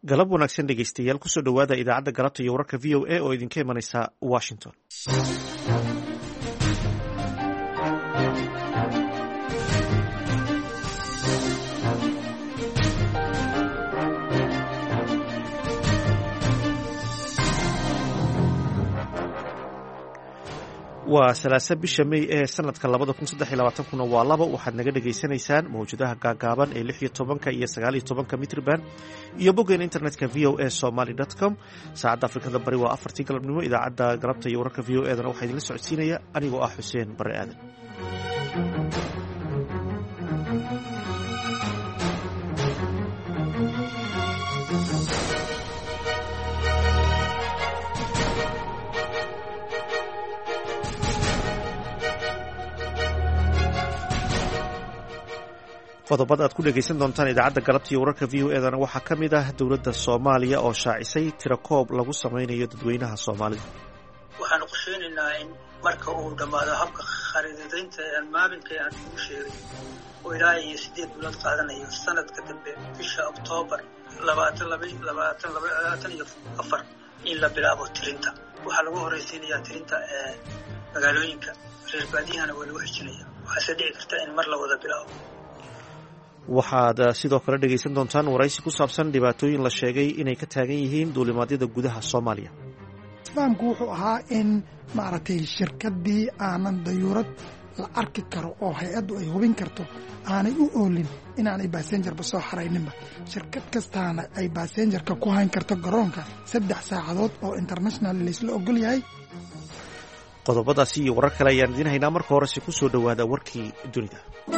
galab wanaagsan dhegeystayaal kusoo dhowaada idaacadda galabta iyo wararka v o a oo idinka imanaysa washington. waa salaasa bisha May ee sanadka 2023 waa laba waxaad naga dhageysanaysaan mawjadaha gaagaaban ee 16 iyo 19 mitrban iyo boggeena internetka voasomali.com. saacadda Afrikada Bari waa 4 galabnimo. idaacadda galabta iyo wararka v o a dana waxaa idinla socodsiinaya anigoo ah Xuseen Bare Aadan. qodobada aad ku dhegaysan doontaan idaacadda galabta iyo wararka v o a dana waxaa ka mid ah dowladda Soomaaliya oo shaacisay tirakoob lagu samaynayo dadweynaha Soomaalida. waxaan qorsheynaynaa in marka uu dhammaado habka khariidadeynta ee maalinka aan ugu sheegay oo ilaa iyo 8 bilood qaadanayo sanadka dambe bisha Oktoobar 2024 in la bilaabo tirinta. waxaa lagu horeysiinayaa tirinta magaalooyinka reer baadiyahana waa lagu xijinaya. waxaase dhici karta in mar la wada bilaabo. waxaad sidoo kale dhegaysan doontaan waraysi ku saabsan dhibaatooyin la sheegay inay ka taagan yihiin duulimaadyada gudaha Soomaaliya. isfahamku wuxuu ahaa in maaragtay shirkadii aanan dayuurad la arki karo oo hay-addu ay hubin karto aanay u oolin inaanay baasenjarba soo xarayninba. shirkad kastaana ay baasenjarka ku hayn karto garoonka 3 saacadood oo international laysla ogol yahay. qodobadaasi iyo warar kale ayaan idiin haynaa. marka horese ku soo dhowaada warkii dunida.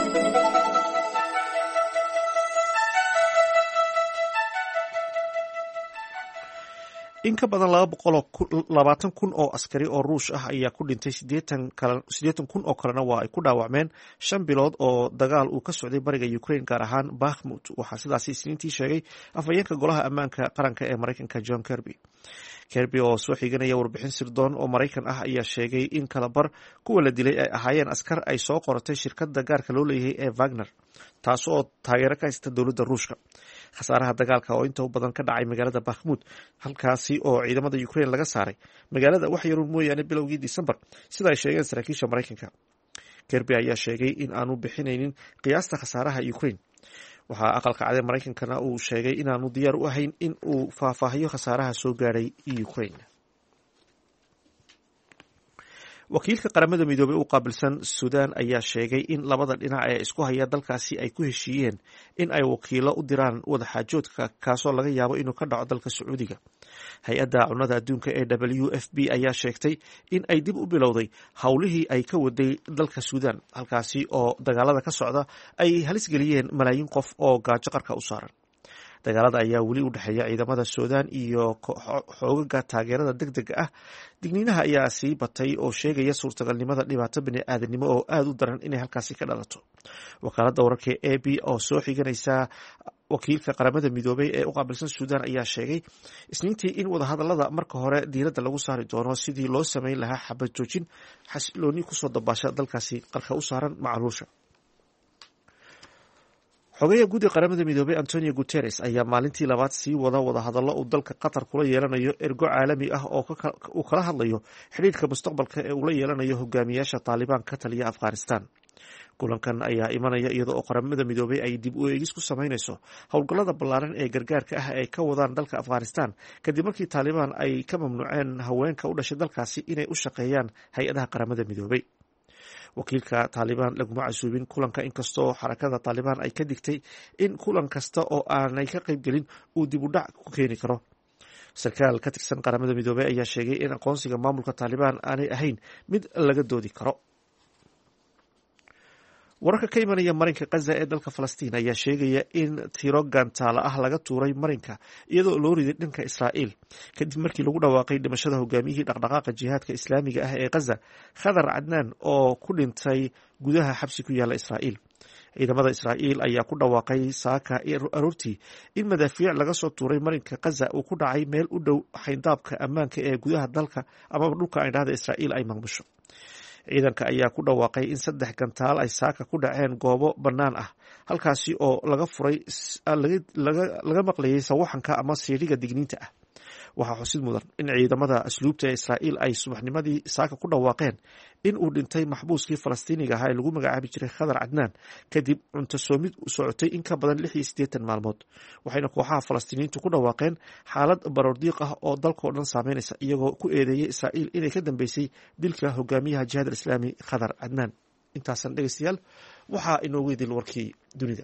in ka badan 220 kun oo askari oo Ruush ah ayaa ku dhintay 80 kun oo kalena waa ay ku dhaawacmeen 5 bilood oo dagaal uu ka socday bariga Ukraine gaar ahaan Bakhmut. waxaa sidaas Isniintii sheegay afhayeenka golaha ammaanka qaranka ee Mareykanka John Kirby oo soo xiganaya warbixin sirdoon oo Mareykan ah ayaa sheegay in kala bar kuwa la dilay ay ahaayeen askar ay soo qoratay shirkadda gaarka loo leeyahay ee Wagner, taas oo taageero ka haysta dowladda Ruushka. khasaaraha dagaalka oo inta badan ka dhacay magaalada Bakhmut, halkaasi oo ciidamada Ukraine laga saaray magaalada wax yar mooyaane bilowgii December, sida ay sheegeen saraakiisha Mareykanka. Kirby ayaa sheegay in aanu bixinaynin qiyaasta khasaaraha Ukraine. waxaa aqalka cad ee Mareykankana uu sheegay inaanu diyaar u ahayn in uu faahfaahiyo khasaaraha soo gaadhay Ukraine. wakiilka qaramada midoobay u qaabilsan Suudaan ayaa sheegay in labada dhinac ee isku haya dalkaasi ay ku heshiiyeen in ay wakiilo u diraan wadaxaajoodka kaasoo laga yaabo inuu ka dhaco dalka Sacuudiga. hay-adda cunnada adduunka ee WFP ayaa sheegtay in ay dib u bilowday howlihii ay ka waday dalka Suudaan, halkaasi oo dagaalada ka socda ay halis geliyeen malaayiin qof oo gaajo qarka u saaran. dagaalada ayaa weli u dhexeeya ciidamada Suudaan iyo xoogaga taageerada degdega ah. digniinaha ayaa sii batay oo sheegaya suurtagalnimada dhibaato bini'aadanimo oo aad u daran inay halkaasi ka dhalato. wakaaladda wararka AP oo soo xiganaysa wakiilka qaramada midoobay ee u qaabilsan Suudaan ayaa sheegay Isniintii in wadahadallada marka hore diiradda lagu saari doono sidii loo samayn lahaa xabad joojin xasilooni kusoo dabaasha dalkaasi qarka u saaran macluusha. xogeyaha guud ee qaramada midoobay Antonio Guterres ayaa maalintii labaad sii wada wadahadallo uu dalka Qatar kula yeelanayo ergo caalami ah oo uu kala hadlayo xiriirka mustaqbalka ee uu la yeelanayo hogaamiyaasha Taliban ka taliya Afghanistan. kulankan ayaa imanaya iyadoo qaramada midoobay ay dib u eegis ku samaynayso howlgallada ballaaran ee gargaarka ah ay ka wadaan dalka Afghanistan kadib markii Taliban ay ka mamnuuceen haweenka u dhashay dalkaasi inay u shaqeeyaan hay-adaha qaramada midoobay. wakiilka Taliban laguma casuubin kulanka, inkastoo xarakada Taliban ay ka digtay in kulan kasta oo aanay ka qayb gelin uu dib u dhac ku keeni karo. sarkaal ka tirsan qaramada midoobay ayaa sheegay in aqoonsiga maamulka Taliban aanay ahayn mid laga doodi karo. wararka ka imanaya marinka Gaza ee dalka Falastiin ayaa sheegaya in tiro gantaalo ah laga tuuray marinka iyadoo loo riday dhanka Israa'iil kadib markii lagu dhawaaqay dhimashada hogaamiyihii dhaqdhaqaaqa jihaadka islaamiga ah ee Gaza, Khadar Cadnaan, oo ku dhintay gudaha xabsi ku yaala Israa'iil. ciidamada Israa'iil ayaa ku dhawaaqay saaka aroortii in madaafiic laga soo tuuray marinka Gaza uu ku dhacay meel u dhow xayndaabka ammaanka ee gudaha dalka ama dhulka ay dhahda Israa'iil ay maamusho. ciidanka ayaa ku dhawaaqay in 3 gantaal ay saaka ku dhaceen goobo bannaan ah halkaasi oo laga maqlayay sawaxanka ama siidhiga digniinta ah. waxaa xusid mudan in ciidamada asluubta ee Israa'iil ay subaxnimadii saaka ku dhawaaqeen in uu dhintay maxbuuskii Falastiiniga ahaa ee lagu magacaabi jiray Khadar Cadnaan kadib cunto soomid u socotay in ka badan 86 maalmood. waxayna kooxaha Falastiiniyiintu ku dhawaaqeen xaalad baroordiiq ah oo dalkoo dhan saameynaysa iyagoo ku eedeeyay Israa'iil inay ka dambeysay dilka hogaamiyaha Jihaad al-Islaami Khadar Cadnaan. intaasan dhegeystayaal waxaa inoogu idil warkii dunida.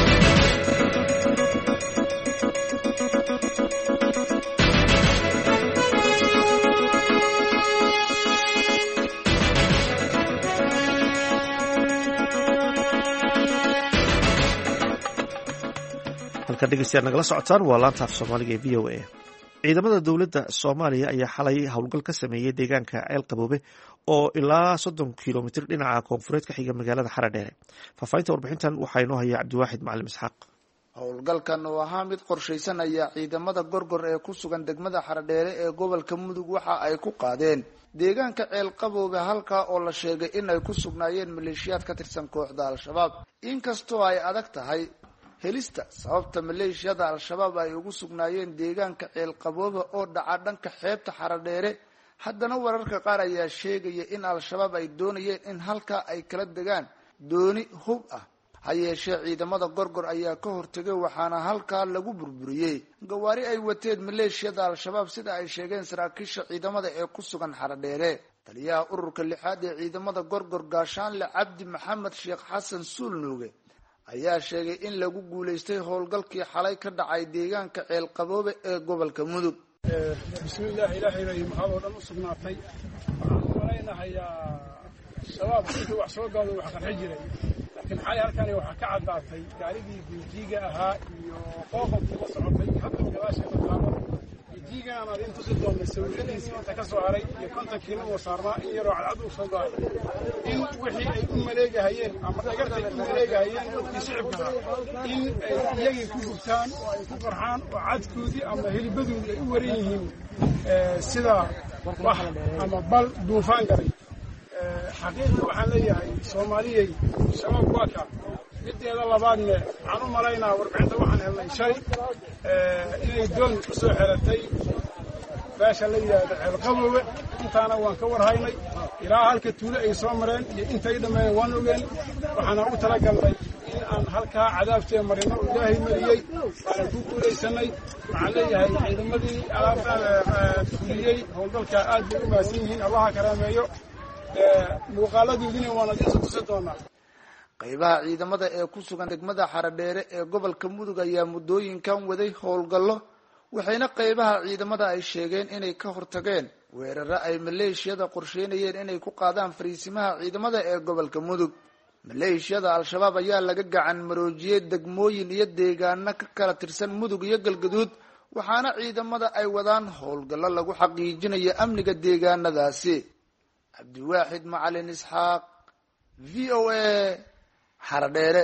halka dhegeystayaal nagala socotaan waa laanta af Soomaaliga ee VOA. ciidamada dowladda Soomaaliya ayaa xalay howlgal ka sameeyay deegaanka Ceel Qaboobe oo ilaa 30 kiiloomitir dhinaca koonfureed ka xiga magaalada Xaradheere. Faafahinta warbixintan waxaa inoo haya Cabdiwaaxid Macalin Isxaaq. howlgalkan oo ahaa mid qorshaysan ayaa ciidamada gorgor ee ku sugan degmada Xaradheere ee gobolka Mudug waxa ay ku qaadeen deegaanka Ceel Qaboobe halka oo la sheegay in ay ku sugnaayeen maleeshiyaad ka tirsan kooxda Al-Shabaab. inkastoo ay adag tahay helista sababta maleeshiyada Al-Shabaab ay ugu sugnaayeen deegaanka Ceel Qaboobe oo dhaca dhanka xeebta Xaradheere, haddana wararka qaar ayaa sheegaya in Al-Shabaab ay doonayeen in halka ay kala degaan dooni hub ah. ha yeeshee ciidamada gorgor ayaa ka hortagay waxaana halkaa lagu burburiyey gawaari ay wateen maleeshiyada Al-Shabaab sida ay sheegeen saraakiisha ciidamada ee ku sugan Xaradheere. taliyaha ururka 6aad ee ciidamada gorgor Gaashaanle Cabdi Maxamed Sheekh Xasan Suulnuuge ayaa sheegay in lagu guuleystay howlgalkii xalay ka dhacay deegaanka Ceel Qaboobe ee gobolka Mudug. bismillaah ilaahay bay maxaa oo dhan u sugnaatay. waxaan malaynayaa shabaab intii wax soo gaado wax qarxi jiray, laakiin xalay halkan waxaa ka caddaatay gaarigii bijiga ahaa iyo qooqobkii la socotay hadda gadaasheeda taalo. bijigan aan inta si doonay sawiradiisa inta ka soo haray iyo 50 kiilo oo saarnaa in yaroo cadcad u soo gaaray in wixii ay u maleegahayeen ama dhagartay u maleegahayeen dadkii shicibka in ay iyagii ku gubtaan oo ay ku qarxaan oo cadkoodii ama hilibadoodii ay u waran yihiin sida wax ama bal duufaan galay. xaqiiqda waxaan leeyahay Soomaaliyey shabaab waa ka mideeda labaadne waxaan u malaynaa warbixinta waxaan helnay shay inay doon ku soo xiratay beesha la yidhaahdo Ceel Qaboobe. intaana waan ka warhaynay ilaa halka tuulo ay soo mareen iyo intay dhammeeyeen waan ogeen. waxaana u talagalnay in aan halkaa cadaabtee marino ilaahay mariyey waana ku guulaysanay. waxaan leeyahay ciidamadii alaabtaan fuliyey howlgalka aad bay u mahadsan yihiin, allaha karaameeyo. muuqaaladoodina waan idin tusi doonaa. qaybaha ciidamada ee ku sugan degmada Xaradheere ee gobolka Mudug ayaa muddooyinkan waday howlgallo, waxayna qaybaha ciidamada ay sheegeen inay ka hortageen weeraro ay maleeshiyada qorsheynayeen inay ku qaadaan fariisimaha ciidamada ee gobolka Mudug. maleeshiyada Al-Shabaab ayaa laga gacan maroojiyey degmooyin iyo deegaano ka kala tirsan Mudug iyo Galgaduud, waxaana ciidamada ay wadaan howlgallo lagu xaqiijinayo amniga deegaanadaasi. Cabdiwaaxid Macalin Isxaaq, VOA, Xaradheere.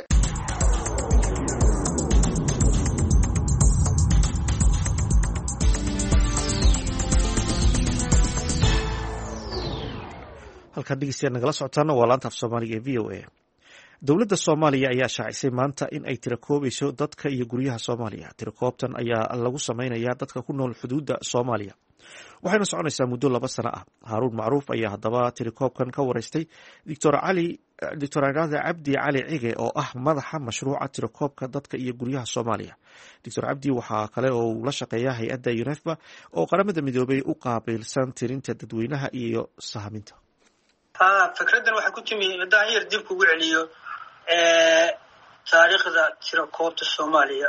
halkaan dhegeystayaal nagala socotaana waa laanta af Soomaaliga ee VOA. dowladda Soomaaliya ayaa shaacisay maanta in ay tirakoobayso dadka iyo guryaha Soomaaliya. tirakoobtan ayaa lagu sameynayaa dadka ku nool xuduudda Soomaaliya, waxayna soconaysaa muddo 2 sano ah. Haaruun Macruuf ayaa haddaba tirakoobkan ka wareystay Dr. Cabdi Cali Cige oo ah madaxa mashruuca tirakoobka dadka iyo guryaha Soomaaliya. Dr. Cabdi waxaa kale oo uu la shaqeeyaa hay-adda UNEFPA oo qaramada midoobay u qaabilsan tirinta dadweynaha iyo sahaminta. fikraddan waxay ku timi haddaan yar dib kugu celiyo taariikhda tirakoobta Soomaaliya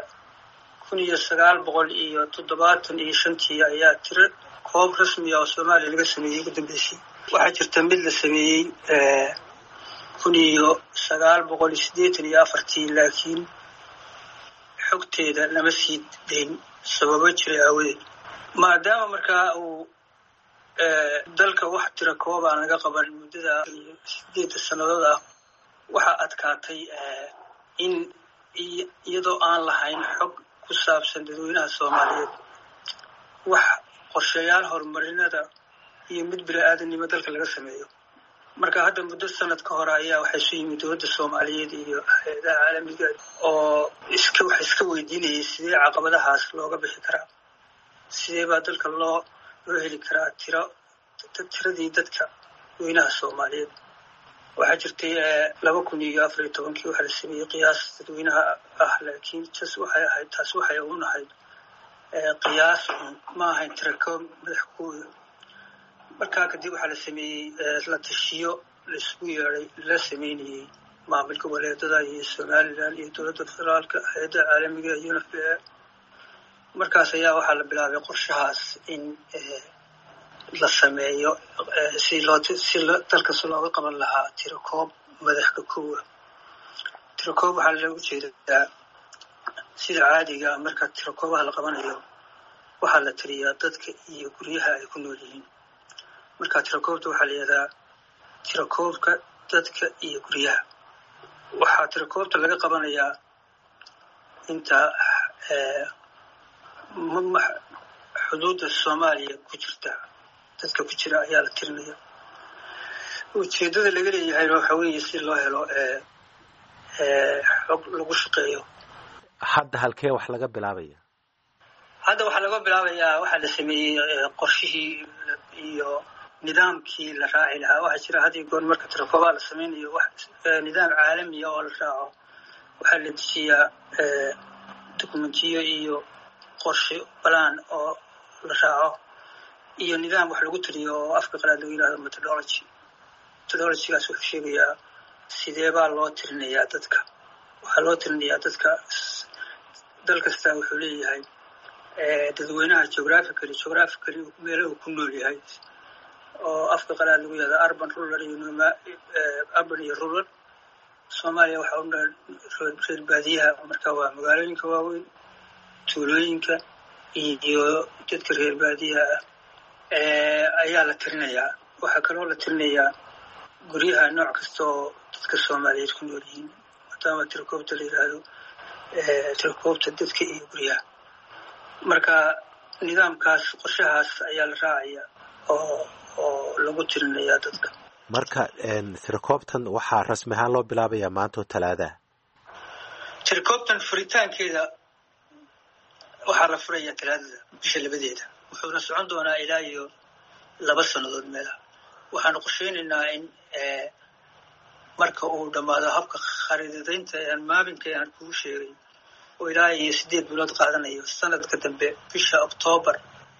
1975 ayaa tirakoob rasmi ah oo Soomaaliya laga sameeyey ugu dambeysay. waxaa jirta mid la sameeyey 1984 laakiin xogteeda lama sii dayn sababo jiray aawadeed. maadaama markaa uu dalka wax tirakoob aan laga qaban muddada 8 sannadood ah, waxaa adkaatay in iyadoo aan lahayn xog ku saabsan dadweynaha Soomaaliyeed wax qorshayaal horumarinada iyo mid bini'aadanimo dalka laga sameeyo. marka hadda muddo sanad ka hore ayaa waxay isu yimid dowladda soomaaliyeed iyo hay-adaha caalamiga oo wax iska weydiinayay sidee caqabadahaas looga bixi karaa, sidee baa dalka loo heli karaa tiradii dadka weynaha soomaaliyeed. waxaa jirtay 2014 waxaa la sameeyey qiyaas dadweynaha ah, laakiin taas waxay u nahayd qiyaas ma ahayn tirakoob madax kuwooda. markaa kadib waxaa la sameeyey la tashiyo la isugu yeeday la sameynayey maamul goboleedada iyo somaliland iyo dowladda federaalka, hay-adaha caalamiga UNFPA. markaas ayaa waxaa la bilaabay qorshahaas in la sameeyo si dalkas looga qaban lahaa tirakoob madaxka kowa. tirakoob waxaa looga jeedaa sida caadiga marka tirakoobaha la qabanayo waxaa la tiriyaa dadka iyo guryaha ay ku nool yihiin. marka tirakoobta waxaa la yidhahdaa tirakoobka dadka iyo guryaha. waxaa tirakoobta laga qabanayaa inta xuduudda Soomaaliya ku jirta dadka ku jira ayaa la tirinaya. ujeedada laga leeyahay waxa weeye si loo helo xog lagu shaqeeyo. hadda halkee wax laga bilaabaya? hadda waxaa laga bilaabayaa waxaa la sameeyey qorshihii iyo nidaamkii la raaci lahaa. waxaa jira had iyo goor marka tirakoobaha la sameynayo nidaam caalamiya oo la raaco. waxaa la dejiyaa dokumentiyo iyo qorshe balaan oo la raaco iyo nidaam wax lagu tiriyo oo afka qalaad lagu yidhahdo methodology. methodologygaas wuxuu sheegayaa sidee baa loo tirinayaa dadka. waxaa loo tirinayaa dadka. dal kasta wuxuu leeyahay dadweynaha geographically meelahu ku nool yahay oo afka qalaad lagu yidhahdo urban iyo rural. Soomaaliya waxaa u nool reer baadiyaha, marka waa magaalooyinka waaweyn, tuulooyinka iyo dadka reer baadiyaha ayaa la tirinayaa. waxaa kaloo la tirinayaa guryaha nooc kasta oo dadka Soomaaliyeed ku nool yihiin, maadaama tirakoobta la yidhaahdo tirakoobta dadka iyo guryaha. marka nidaamkaas qorshahaas ayaa la raacaya oo lagu tirinayaa dadka. marka tirakoobtan waxaa rasmi ahaan loo bilaabayaa maanta oo Talaadaha. tirakoobtan furitaankeeda waxaa la furayaa Talaadada bisha 2deeda. wuxuuna socon doonaa ilaa iyo 2 sannadood meelaha. waxaanu qorsheynaynaa in marka uu dhammaado habka khariidadeynta maabinka aan kugu sheegay oo ilaa iyo 8 bilood qaadanayo, sanadka dambe bisha Oktoobar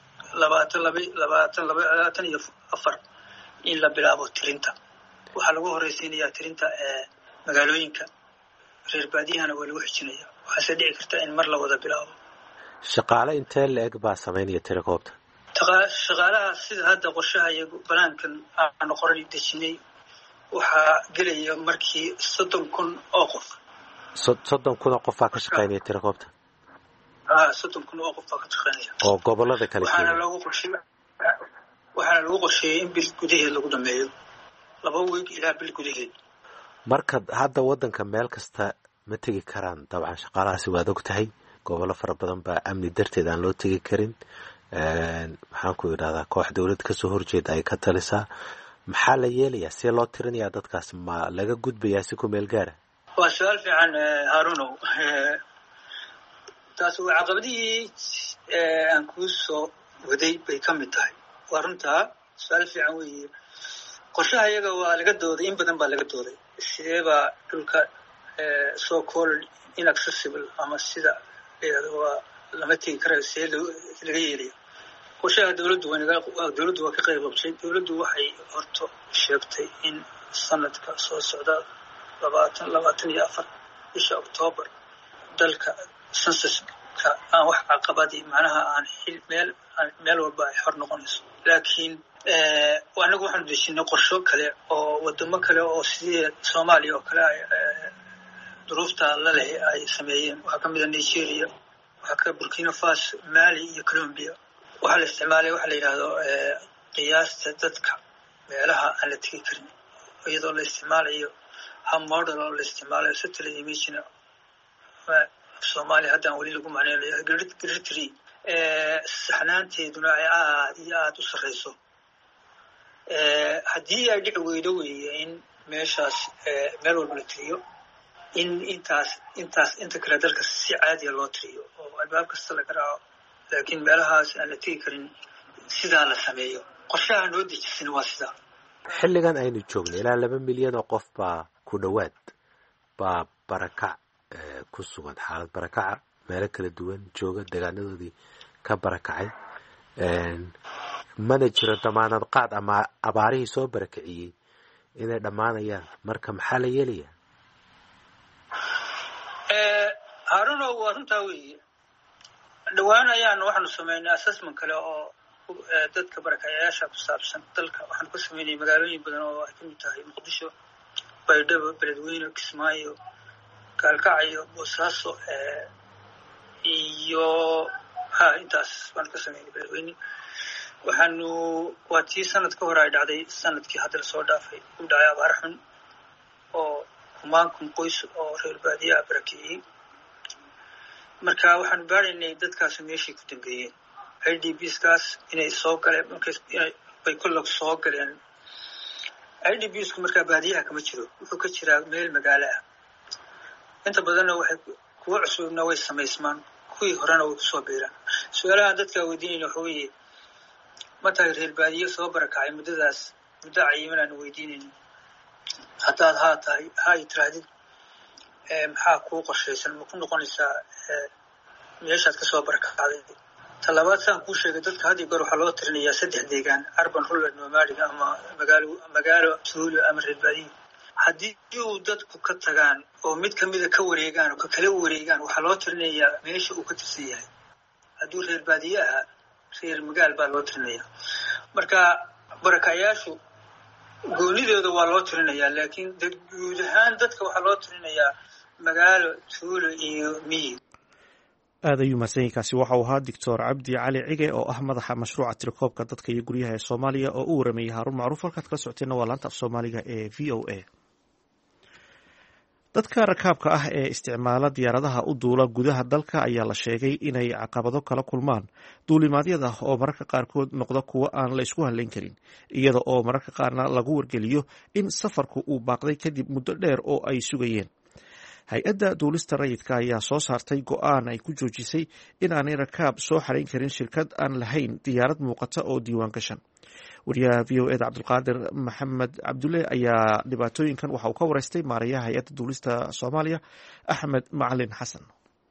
2024 in la bilaabo tirinta. waxaa lagu horeysiinayaa tirinta magaalooyinka, reer baadiyahana waa lagu xijinaya. waxaase dhici karta in mar la wada bilaabo. shaqaale intee la-eg baa sameynaya tirakoobta? shaqaalaha sida hadda qorshaha iyo banaankan aanu qoran dejinay waxaa gelaya markii 30,000 oo qof. 30,000 oo qof baa ka shaqeynaya tirakoobta? 30,000 oo qof baa ka shaqeynaya oo gobolada kale. waxaana lagu qorsheeyey in bil gudaheed lagu dhameeyo, 2 week ilaa bil gudaheed. marka hadda waddanka meel kasta ma tegi karaan dabcan shaqaalahaasi waad og tahay. gobollo fara badan baa amni darteed aan loo tegi karin. maxaan ku idhahdaa koox dowlad kasoo horjeeda ay ka talisaa. maxaa la yeelayaa? see loo tirinayaa dadkaas? ma laga gudbayaa si ku meel gaara? waa su-aal fiican Haarunow. taas waa caqabadihii aan kuu soo waday bay ka mid tahay. waa runtaa su-aal fiican weeye. qorshaha iyaga waa laga dooday, in badan baa laga dooday. sidee baa dhulka so called inaccessible ama sida waa lama tegi karayo, see laga yeelaya? qorshaha dowladdu waa ka qayb qabtay. dowladdu waxay horto sheegtay in sanadka soo socda 2024 bisha Oktoobar dalka censuska aan wax caqabadi macnaha aan meel walba ay xor noqonayso. laakiin anagu waxaanu dejinay qorsho kale oo wadamo kale oo sidii Soomaaliya oo kale duruufta la leh ay sameeyeen. waxaa ka mid ah Nigeria, waxaa ka Burkina Faso, Mali iyo Colombia. waxaa la isticmaalay waxa la yidhaahdo qiyaasta dadka meelaha aan la tegi karin, iyadoo la isticmaalayo hab model oo la isticmaalayo satellite imaging. Soomaaliya haddaan weli lagu macneynayo grid tree saxnaanteeduna ay aad iyo aad u sarreyso. haddii ay dhici weydo weeye in meeshaas meel walba la tiriyo in inta kale dalka si caadiya loo tiriyo oo albaab kasta laga raaco laakiin meelahaas aan la tegi karin sidaa la sameeyo qorshaha noo dejisan waa sidaa. xilligan aynu joogno ilaa 2 milyan oo qof baa ku dhowaad baa barakac ku sugan xaalad barakaca meelo kala duwan jooga deegaanadoodii ka barakacay mana jiro damaanad qaad ama abaarihii soo barakiciyey inay dhammaanayaan marka maxaa la yeelayaa? haaruno waa runtaa weeye dhowaan ayaan waxaanu samaynay assessment kale oo dadka barakacayaasha ku saabsan dalka waxaanu ka samaynay magaalooyin badan oo ay kamid tahay muqdisho, baydhabo, beledweyne, kismaayo, gaalkacyo, boosaaso iyo intaas baanu ka samaynay beledweyne. waa tii sanad ka hor ay dhacday sanadkii hadda lasoo dhaafay u dhacay abaar xun oo kumaankun qoys oo reer baadiyaha barakiciyey. marka waxaanu baaraynay dadkaasi meeshay ku dambeeyeen IDPskaas inay soo galeen bay kullag soo galeen. IDPsku markaa baadiyaha kama jiro, wuxuu ka jiraa meel magaalo ah. inta badanna waxay kuwa cusubna way samaysmaan, kuwii horena way kusoo biiraan. su-aalahan dadkaa weydiinayna waxa weeye ma tahay reer baadiye soo barakacay muddo cayiman aan weydiinayno. haddaad haa tirahdid maxaa kuu qorshaysan, ma ku noqonaysaa meeshaad kasoo barakacday? talabaad saan kuu sheegay dadka had iyo goor waxaa loo tirinayaa 3 deegaan: urban, rural, nomadic ama magaalo, tuulo ama reer baadiye. haddii uu dadku ka tagaan oo mid kamida ka wareegaan oo ka kala wareegaan waxaa loo tirinayaa meesha uu ka tirsan yahay. hadduu reer baadiye ahaa reer magaal baa loo tirinaya. marka barakacayaashu goonidooda waa loo tirinayaa, laakiin guud ahaan dadka waxaa loo tirinayaa magaalo, tuulo iyo miyi. aad ayuu mahadsan yahay. kaasi waxa uu ahaa doctor cabdi cali cige oo ah madaxa mashruuca tirakoobka dadka iyo guryaha ee Soomaaliya oo u waramayay Haarun Macruuf. halkaad kala socoteena waa laanta af Soomaaliga ee VOA. dadka rakaabka ah ee isticmaala diyaaradaha u duula gudaha dalka ayaa la sheegay inay caqabado kala kulmaan duulimaadyada oo mararka qaarkood noqda kuwo aan la isku halayn karin, iyada oo mararka qaarna lagu wargeliyo in safarku uu baaqday kadib muddo dheer oo ay sugayeen. hay-adda duulista rayidka ayaa soo saartay go'aan ay ku joojisay inaanay rakaab soo xarayn karin shirkad aan lahayn diyaarad muuqata oo diiwaan gashan. wariyaha VOA da Cabdulqaadir Maxamed Cabdulle ayaa dhibaatooyinkan waxa uu ka wareystay maarayaha hay-adda duulista Soomaaliya Axmed Macalin Xasan.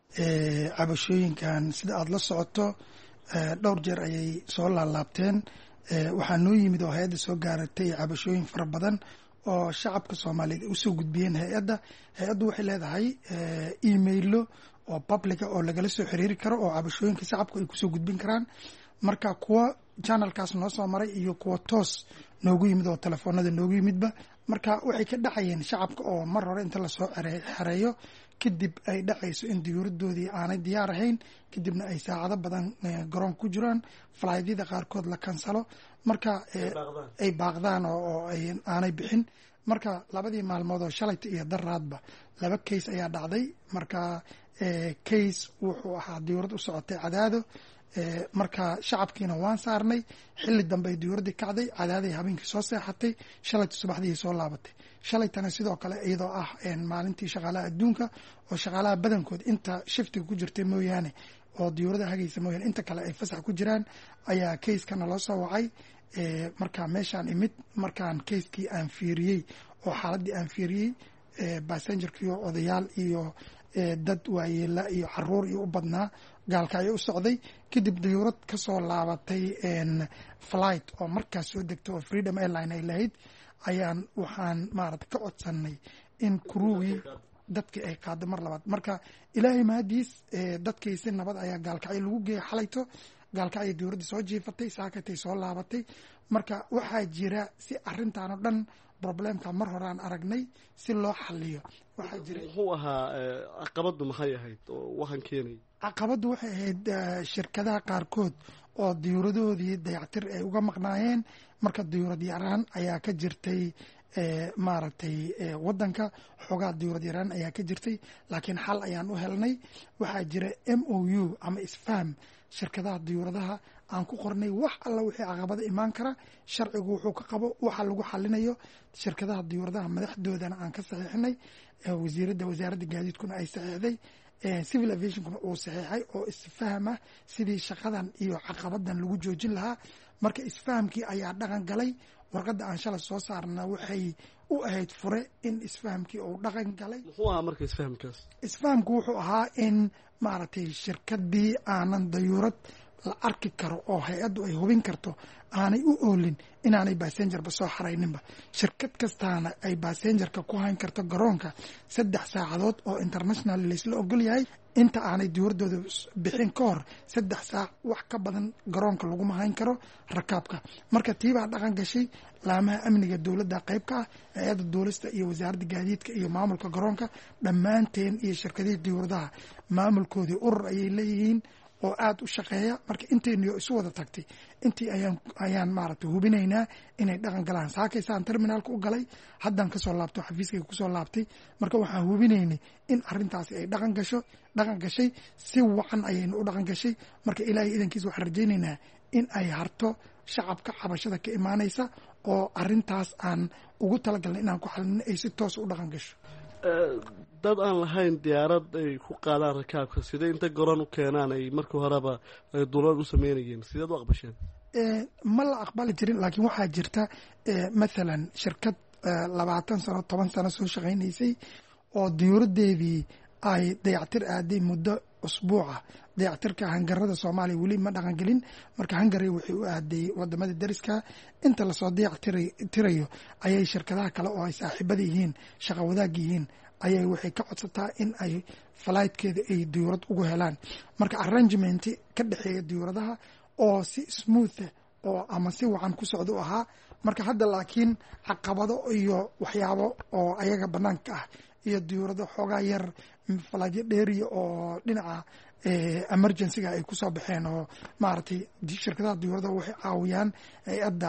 cabashooyinkan sida aada la socoto dhowr jeer ayay soo laalaabteen. waxaa noo yimid oo hay-adda soo gaaratay cabashooyin fara badan oo shacabka Soomaaliyeed usoo gudbiyeen hay-adda. hay-addu waxay leedahay emailo oo publica oo lagala soo xiriiri karo oo cabashooyinka shacabku ay kusoo gudbin karaan. marka kuwa channelkaas noo soo maray iyo kuwa toos noogu yimid oo telefoonada noogu yimidba, marka waxay ka dhacayeen shacabka oo mar hore inta lasoo xereeyo kadib ay dhacayso in diyuuradoodii aanay diyaar ahayn, kadibna ay saacado badan garoon ku jiraan, flydyada qaarkood la kansalo, marka ay baaqdaan oo aanay bixin. marka 2 maalmood oo shalayta iyo daraadba 2 case ayaa dhacday. marka case wuxuu ahaa diyuurad u socotay Cadaado. marka shacabkiina waan saarnay. xilli dambe ay diyuuradii kacday, Cadaaday habeenkii soo seexatay, shalayta subaxdii soo laabatay. shalaytana sidoo kale iyadoo ah maalintii shaqaalaha adduunka oo shaqaalaha badankood inta shiftiga ku jirtay mooyaane oo diyuurada hagaysa mooyaane inta kale ay fasax ku jiraan ayaa case-kana loo soo wacay. marka meeshaan imid markaan case-kii aan fiiriyey oo xaaladii aan fiiriyey, passengerkiiyo odayaal iyo dad waayeela iyo caruur iyo u badnaa gaalka ayay u socday. kadib diyuurad kasoo laabatay flight oo markaas soo degtay oo Freedom Airline ay lahayd waxaan maarata ka codsanay in kuruugii dadkii ay qaado mar labaad. marka ilaahay mahadiis dadkiisi nabad ayaa gaalkacyo lagu geeyay xalayto. gaalkacyo diyuuraddii soo jiifatay, saakatay soo laabatay. marka waxaa jira si arrintan oo dhan problemka mar horaan aragnay si loo xaliyo. waxaa jira wuxuu ahaa caqabadu maxay ahayd oo waxaan keenay? caqabadu waxay ahayd shirkadaha qaarkood oo diyuuradoodii dayactir ay uga maqnaayeen. marka diyuurad yaraan ayaa ka jirtay maaragtay wadanka, xoogaa diyuurad yaraan ayaa ka jirtay, laakiin xal ayaan u helnay. waxaa jira MOU ama isfaham shirkadaha diyuuradaha aan ku qornay wax alla wixii caqabada imaan kara sharcigu wuxuu ka qabo waxa lagu xalinayo shirkadaha diyuuradaha madaxdoodana aan ka saxiixinay wasaaradda gaadiidkuna ay saxiixday civil aviationkuna uu saxiixay oo isfaham ah sidii shaqadan iyo caqabadan lagu joojin lahaa marka isfahamkii ayaa dhaqan galay warqadda aan shalay soo saarna waxay u ahayd fure in isfahamkii uu dhaqan galay. muxuu ahaa marka isfahamkaas? isfahamku wuxuu ahaa in maaragtay shirkadii aanan dayuurad la arki karo oo hay-addu ay hubin karto aanay u oolin inaanay basengerba soo xarayninba shirkad kastaana ay basengerka ku hayn karto garoonka 3 saacadood oo international laysla ogol yahay inta aanay diyuuradooda bixin ka hor 3 saac wax ka badan garoonka laguma hayn karo rakaabka marka tiibaa dhaqan gashay laamaha amniga dowladda qaybka ah hay-adda duulista iyo wasaaradda gaadiidka iyo maamulka garoonka dhammaanteen iyo shirkadihii diyuuradaha maamulkoodii urur ayay leeyihiin oo aad u shaqeeya marka intayniyo isu wada tagtay intii ayaan maaragtay hubinaynaa inay dhaqan galaan saakaysaan terminaalka u galay haddaan kasoo laabto xafiiskayga kusoo laabtay marka waxaan hubinaynay in arintaasi ay dhaqan gashay si wacan ayayna u dhaqan gashay marka ilaahay idankiisa waxaan rajaynaynaa in ay harto shacabka cabashada ka imaanaysa oo arintaas aan ugu talagalnay inaan ku xalino ay si toos u dhaqan gasho. dad aan lahayn diyaarad ay ku qaadaan rakaabka sidee inta garoon u keenaan ay markii horeba duulad u sameynayeen sideed u aqbasheen? ma la aqbali jirin laakiin waxaa jirta mathalan shirkad 20 sano 10 sano soo shaqaynaysay oo diyuuradeedii ay dayactir aaday muddo usbuuca dayactirka hangarada Soomaaliya weli ma dhaqan gelin marka hangare waxay u aaday wadamada dariska inta la soo dayactirayo ayay shirkadaha kale oo ay saaxiibada yihiin shaqo wadaag yihiin ayay waxay ka codsataa in ay flightkeeda ay diyuurad ugu helaan marka arrangement ka dhaxeeya diyuuradaha oo si smooth oo ama si wacan ku socdo ahaa marka hadda laakiin caqabado iyo waxyaabo oo ayaga banaanka ah iyo diyuurado xoogaa yar falaadyo dheeriya oo dhinaca emergencyga ay kusoo baxeen oo maaragtay shirkadaha diyuurada waxay caawiyaan hay-adda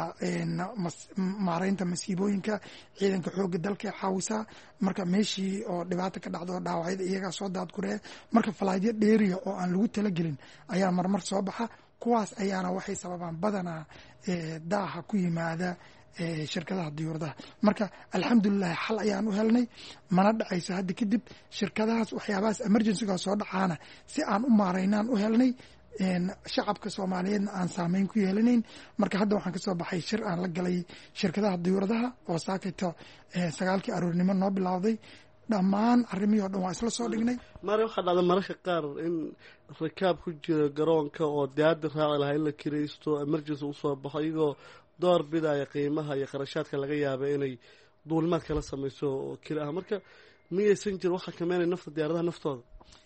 maareynta masiibooyinka ciidanka xooga dalka caawisaa marka meeshii oo dhibaato ka dhacdo dhaawacyada iyagaa soo daadguree marka falaadyo dheeriya oo aan lagu talagelin ayaa marmar soo baxa kuwaas ayaana waxay sababaan badanaa daaha ku yimaada shirkadaha diyuuradaha marka alxamdulilahi xal ayaan u helnay mana dhacayso hadda kadib shirkadahaas waxyaabahaas emergencyga soo dhacaana si aan u maaraynaan u helnay shacabka Soomaaliyeedna aan saameyn ku yeelanayn marka hadda waxaan kasoo baxay shir aan la galay shirkadaha diyuuradaha oo saakayto 9 aroornimo noo bilowday dhammaan arrimihii oo dhan waa isla soo dhignay. mare waxaa dhacda mararka qaar in rakaab ku jira garoonka oo diyaarada raaci lahaa in la kiraysto emergency usoo baxo iyagoo door bidaya qiimaha iyo qarashaadka laga yaaba inay duulimaad kala samayso oo kira ah marka miyaysan jir waxa kameynay nafta diyaaradaha naftooda?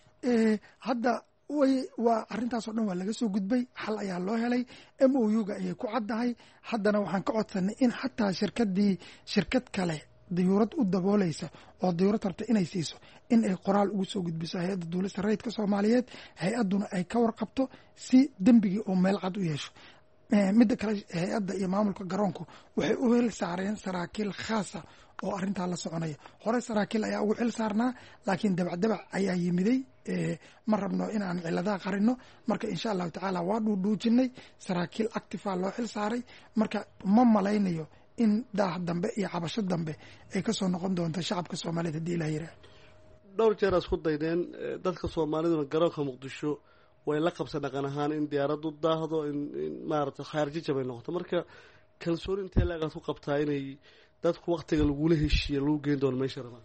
hadda waa arrintaasoo dhan waa laga soo gudbay xal ayaa loo helay MOU-ga ayay ku caddahay haddana waxaan ka codsanay in xataa shirkad kale diyuurad u daboolaysa oo diyuurad rabta inay siiso in ay qoraal ugu soo gudbiso hay-adda duulista rayidka Soomaaliyeed hay-adduna ay ka warqabto si dembigii oo meel cad u yeesho. midda kale hay-adda iyo maamulka garoonku waxay u xil saareen saraakiil khaasa oo arrintaa la soconaya hore saraakiil ayaa ugu xil saarnaa laakiin dabacdabac ayaa yimiday ma rabno inaan ciladaha qarino marka insha allahu tacaala waa dhuudhuujinay saraakiil actifa loo xil saaray marka ma malaynayo in daah dambe iyo cabasho dambe ay kasoo noqon doonto shacabka Soomaaliyeed haddii ilaah yiraahdo. dhowr jeer isku daydeen dadka Soomaaliduna garoonka Muqdisho way la qabsan dhaqan ahaan in diyaaradu daahdo in maaragtay khaarji jabay noqoto marka kalsooni intee laga ku qabtaa inay dadku waqtiga lagu la heshiiyo lagu geyn doono meesha rabaan?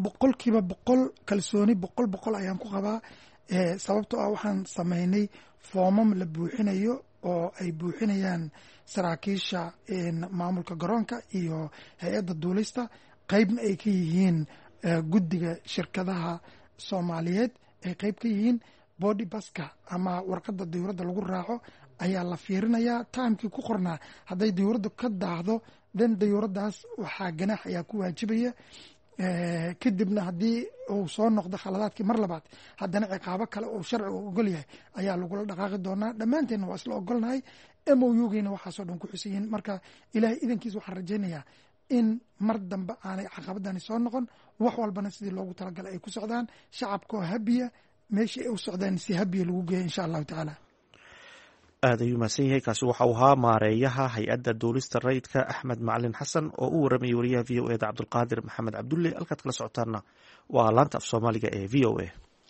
100% kalsooni 100% ayaan ku qabaa sababtoo ah waxaan sameynay foomam la buuxinayo oo ay buuxinayaan saraakiisha maamulka garoonka iyo hay-adda duulista qaybna ay ka yihiin guddiga shirkadaha Soomaaliyeed ay qayb ka yihiin body baska ama warqadda diyuuradda lagu raaco ayaa la fiirinayaa taamkii ku qornaa hadday diyuuraddu ka daahdo dan diyuuraddaas waxaa ganaax ayaa ku waajibaya kadibna haddii uu soo noqdo khaladaadkii mar labaad haddana ciqaabo kale oo sharciga ogol yahay ayaa lagula dhaqaaqi doonaa dhammaanteenna waa isla ogolnahay MOU-giina waxaasoo dhan ku xusan yihiin marka ilaahay idankiisa waxaan rajaynayaa in mar dambe aanay caqabadani soo noqon wax walbana sidii loogu talagalay ay ku socdaan shacabkoo habiya meeshii ay u socdaan si habiya lagu geeya insha allahu tacaala. aad ayuu mahadsan yahay. kaasi waxa uu ahaa maareeyaha hay-adda duulista rayidka axmed macalin xasan oo u waramayay wariyaha v o eda cabdulqaadir maxamed cabdulle. halkaad kala socotaana waa laanta af soomaaliga ee v o a.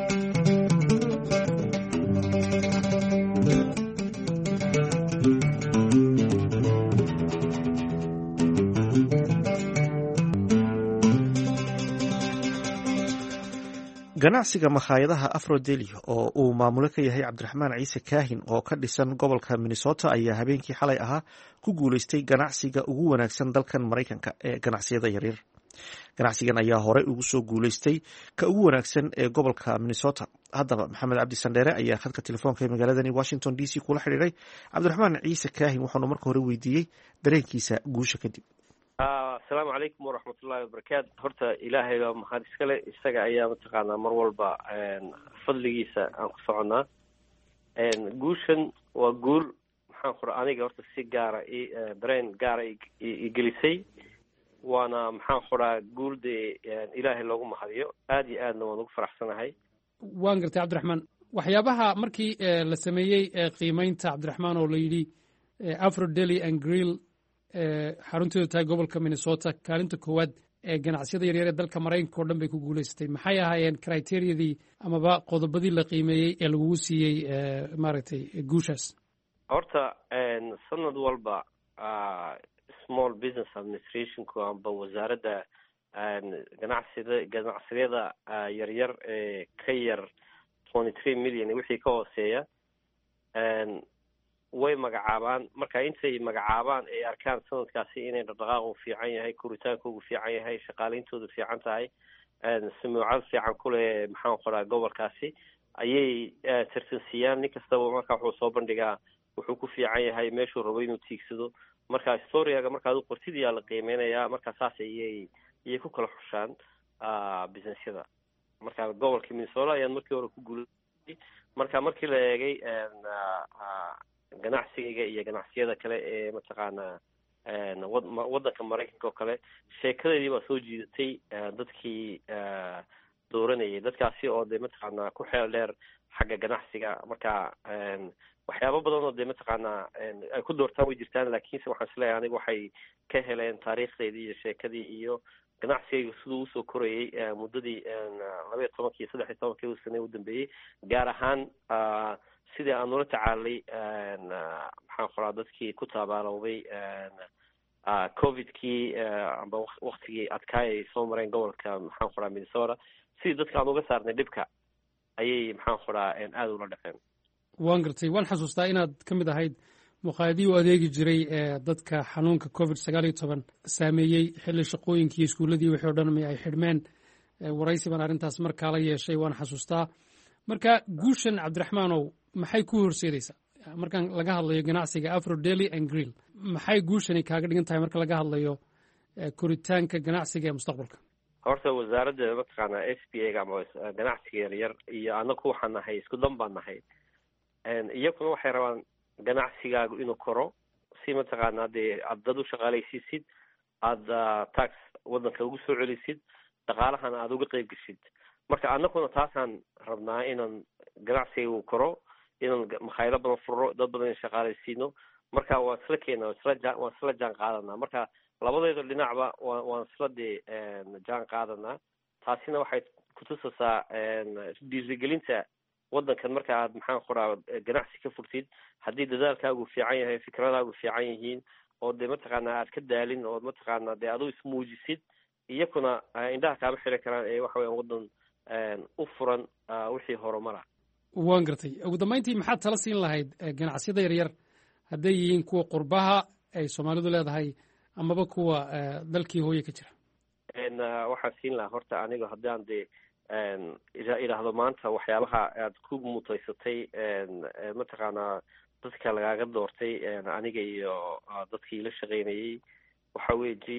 ganacsiga makhaayadaha afrodeli oo uu maamulo ka yahay cabdiraxmaan ciise kaahin oo ka dhisan gobolka minnesota ayaa habeenkii xalay ahaa ku guuleystay ganacsiga ugu wanaagsan dalkan maraykanka ee ganacsiyada yaryar. ganacsigan ayaa horey ugu soo guuleystay ka ugu wanaagsan ee gobolka minnesota. haddaba maxamed cabdi sandheere ayaa khadka telefoonka ee magaaladani washington d c kula xidhiiray cabdiraxmaan ciise kaahin waxaanu marka hore weydiiyey dareenkiisa guusha kadib. asalaamu calaykum waraxmatullahi wabarakaatu. horta ilaahay baa mahad iskale, isaga ayaa mataqaanaa mar walba fadligiisa aan ku soconnaa. guushan waa guul maxaan qura aniga horta si gaara dareen gaara igelisay, waana maxaan qoraa guul dee ilaahay loogu mahadiyo. aad iyo aadna waan ugu faraxsanahay. waan gartay cabdiraxmaan, waxyaabaha markii la sameeyey qiimeynta cabdiraxmaan oo la yidhi afrodeli and grill xarunteedu tahay gobolka minnesota kaalinta koowaad ee ganacsiyada yaryar ee dalka maraykanka oo dhan bay ku guulaysatay. maxay ahaayeen criteriyadii amaba qodobadii la qiimeeyey ee lagugu siiyey maaragtay guushaas? horta sanad walba small business administrationku amba wasaaradda ganacsiyada yaryar ee ka yar 23 million wixii ka hooseeya way magacaabaan. marka intay magacaabaan ay arkaan sanadkaasi inay dhaqdhaqaaqu fiican yahay, koritaankoogu fiican yahay, shaqaaleyntoodu fiican tahay, samuucad fiican kuleh maxaan qoraa gobolkaasi, ayay tartansiiyaan. nin kastaba marka wuxuu soo bandhigaa wuxuu ku fiican yahay, meeshuu rabo inuu tiigsado. marka historiaga markaad u qortid ayaa la qiimeynayaa. marka saas ayay ku kala xushaan businessyada. marka gobolka minnesota ayaan markii hore ku guuleystay. marka markii la eegay ganacsiga iyo ganacsiyada kale ee mataqaanaa waddanka maraykanka oo kale, sheekadeedii baa soo jiidatay dadkii dooranayay, dadkaasi oo dee mataqaanaa ku xeel dheer xagga ganacsiga. marka waxyaabo badan oo dee mataqaanaa ay ku doortaan way jirtaan, laakiinse waxaan isleeyahay aniga waxay ka heleen taariikhdeedii iyo sheekadii iyo ganacsigayga siduu usoo korayay muddadii 12 iyo 13 sane u dambeeyey, gaar ahaan sidii aan ula tacaalay maxaan qoraa dadkii ku taabaalowday covidkii amba waktigii adkaay ay soo mareen gobolka maxaan qoraa minnesota, sidii dadka aan uga saarnay dhibka ayay maxaan qoraa aada ula dhaqeen. waan gartay, waan xasuustaa inaad ka mid ahayd muqaadii u adeegi jiray dadka xanuunka covid 19 saameeyey xilli shaqooyinkii iskuuladii wixii o dhan ay xidhmeen. waraysi baan arrintaas markaa la yeeshay, waan xasuustaa. marka guushan cabdiraxmaanow maxay ku horseedaysaa markaan laga hadlayo ganacsiga afrodeli and grill? maxay guushani kaaga dhigan tahay marka laga hadlayo koritaanka ganacsiga ee mustaqbalka? horta wasaaradda mataqaanaa s p a ga ama ganacsiga yaryar iyo anaku waxaan nahay isku dan baan nahay. iyaguna waxay rabaan ganacsigaagu inuu koro, si mataqaanaa dee aad dad u shaqaalaysiisid, aada tax waddanka ugu soo celisid, dhaqaalahana aada uga qeyb geshid. marka anaguna taasaan rabnaa inaan ganacsiga uu koro, inaan makhaayado badan furo, dad badan in shaqaalaysiino. marka waan isla keena waan isla jaan qaadanaa. marka labadeeda dhinacba waan isla dee jaan qaadanaa. taasina waxay kutusaysaa dhiirigelinta waddankan. marka aad maxaan qoraa ganacsi ka furtid, haddii dadaalkaagu fiican yahay, fikradaagu fiican yihiin, oo dee mataqaanaa aad ka daalin, oo mataqaanaa dee adu ismuujisid, iyakuna indhaha kaama xiri karaan ee waxa weeyaan waddan u furan wixii horumara. waan gartay. ugu dambeyntii maxaad tala siin lahayd ganacsiyada yaryar, hadday yihiin kuwa qurbaha ay soomaalidu leedahay amaba kuwa dalkii hooye ka jira? waxaan siin lahaa horta aniga haddaan dee idhaahdo maanta waxyaabaha aad ku mutaysatay mataqaanaa dadka lagaaga doortay aniga iyo dadkii la shaqaynayay, waxa weeji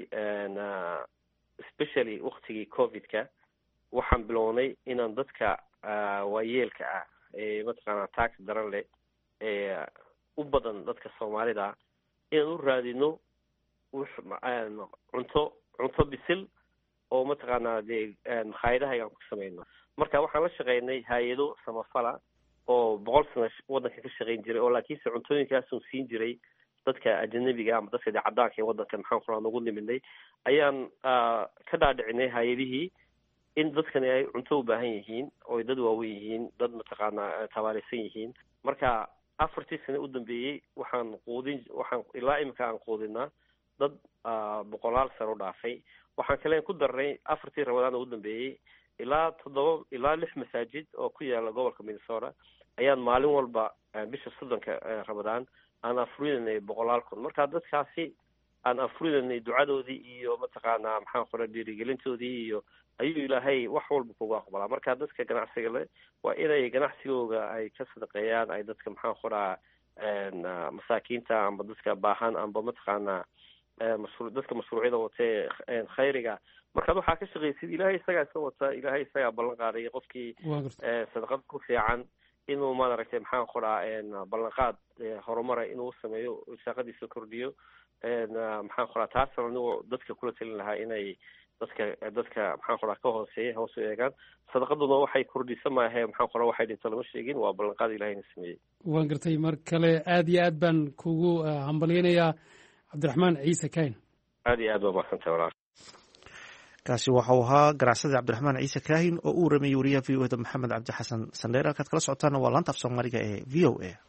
especially waktigii covidka waxaan bilownay inaan dadka waayeelka ah ee mataqaanaa tax daran leh ee u badan dadka soomaalida inaan u raadino cunto bisil oo mataqaanaa dee makhaayadaha aan ku samayno. marka waxaan la shaqaynay hay-ado samafala oo 100 sano waddanka ka shaqayn jiray oo laakiinse cuntooyinkaasun siin jiray dadka ajanabiga ama dadka caddaanka ee waddanka maxaan ku nagu niminay ayaan ka dhaadhicinay hay-adihii in dadkani ay cunto u baahan yihiin oo dad waaweyn yihiin dad mataqaanaa tabaarisan yihiin marka 4 sano u dambeeyey waxaan ilaa imika aan quudinaa dad 100 sano dhaafay waxaan kale ku darnay 4 Ramadaan u dambeeyey ilaa 7 ilaa 6 masaajid oo ku yaala gobolka Minnesota ayaan maalin walba bisha 30 Ramadaan aan afurinay 100,000 marka dadkaasi aan afurinay ducadoodii iyo mataqaanaa maxaan qora dhiirigelintoodii iyo ayuu ilaahay wax walba kugu aqbalaa marka dadka ganacsiga leh waa inay ganacsigooga ay ka sadaqeeyaan ay dadka maxaan qoraa masaakiinta amba dadka baahan amba mataqaanaa dadka mashruucyada watee khayriga markaad waxaa ka shaqaysid ilaahay isagaa iska wata ilaahay isagaa ballan qaaday qofkii sadaqad ku fiican inuu maaragtay maxaan qoraa ballanqaad horumara inuu sameeyo shaqadiisa kordhiyo maxaan qoraa taasna anigoo dadka kula talin lahaa inay dadka maxaan qoraa ka hoos u eegaan sadaqaduna waxay kordhisa maahe maxaan qoraa waxay dhinto lama sheegin waa ballanqaad ilaahayna sameeyey waan gartay mar kale aad iyo aad baan kugu hambalyaynayaa cabdiraxmaan ciise kahin aad iyo aad baa mahadsantahay walaal kaasi waxau ahaa ganacsada cabdiraxmaan ciise kaahin oo u waramayey wariyaha v o eda maxamed cabdi xasan sandheer halkaad kala socotaana waa laanta af soomaaliga ee v o a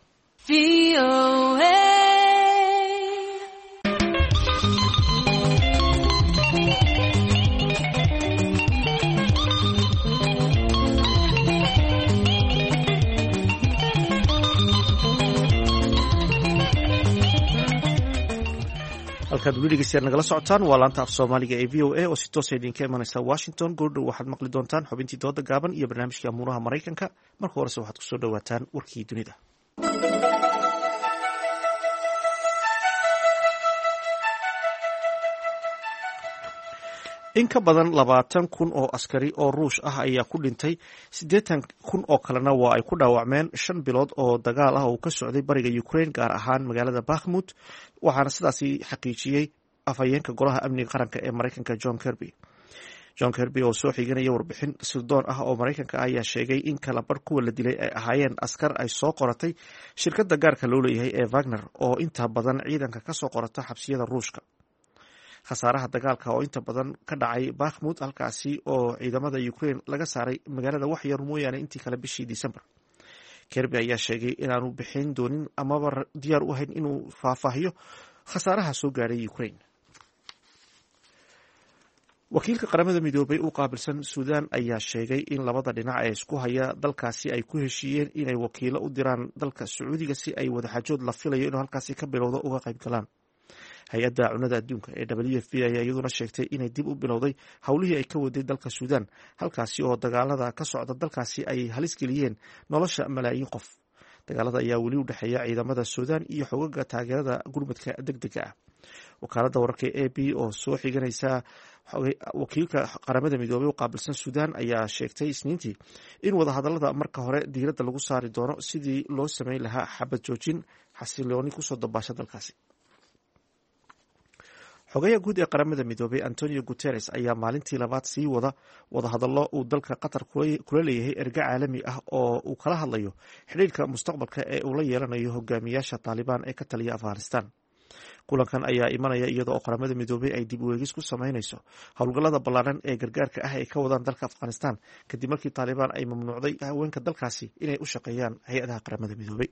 halkaad weli dhegeystayaal nagala socotaan waa laanta af soomaaliga ee v o a oo si toosa idinka imanaysa washington goordhow waxaad maqli doontaan xubintii dooda gaaban iyo barnaamijkii amuuraha maraykanka marka horese waxaad kusoo dhowaataan warkii dunida in ka badan 20,000 oo askari oo ruush ah ayaa ku dhintay 80,000 oo kalena waa ay ku dhaawacmeen 5 bilood oo dagaal ah oo ka socday bariga Ukraine gaar ahaan magaalada Bakhmut waxaana sidaasi xaqiijiyey afhayeenka golaha amniga qaranka ee Mareykanka John Kirby oo soo xiganaya warbixin sirdoon ah oo Mareykanka ayaa sheegay in kala bar kuwa la dilay ay ahaayeen askar ay soo qoratay shirkadda gaarka loo leeyahay ee Wagner oo inta badan ciidanka ka soo qorata xabsiyada Ruushka khasaaraha dagaalka oo inta badan ka dhacay Bakhmut halkaasi oo ciidamada Ukraine laga saaray magaalada wax yar mooyaane intii kale bishii December Kirby ayaa sheegay inaanu bixin doonin amaba diyaar u ahayn inuu faahfaahiyo khasaaraha soo gaaray Ukraine wakiilka qaramada midoobay u qaabilsan Suudaan ayaa sheegay in labada dhinac ee isku haya dalkaasi ay ku heshiiyeen inay wakiilo u diraan dalka Sacuudiga si ay wadaxaajood la filayo inuu halkaasi ka bilowdo uga qayb galaan hay-adda cunada adduunka ee WFP ayaa iyaduna sheegtay inay dib u bilowday howlihii ay ka waday dalka Suudaan halkaasi oo dagaalada ka socda dalkaasi ay halis geliyeen nolosha malaayiin qof dagaalada ayaa weli u dhexeeya ciidamada Suudaan iyo xogaga taageerada gurmadka degdega ah wakaaladda wararka AP oo soo xiganaysa wakiilka qaramada midoobay u qaabilsan Suudaan ayaa sheegtay Isniintii in wadahadallada marka hore diiradda lagu saari doono sidii loo sameyn lahaa xabad joojin xasilooni kusoo dabaasha dalkaasi xogayaha guud ee qaramada midoobay Antonio Guterres ayaa maalintii labaad sii wadahadallo uu dalka Qatar kula leeyahay erga caalami ah oo uu kala hadlayo xidhiidhka mustaqbalka ee uu la yeelanayo hogaamiyaasha Taliban ee ka taliya Afghanistan kulankan ayaa imanaya iyada oo qaramada midoobay ay dib u eegis ku sameynayso howlgallada ballaaran ee gargaarka ah ay ka wadaan dalka Afghanistan kadib markii Taliban ay mamnuucday haweenka dalkaasi inay u shaqeeyaan hay-adaha qaramada midoobay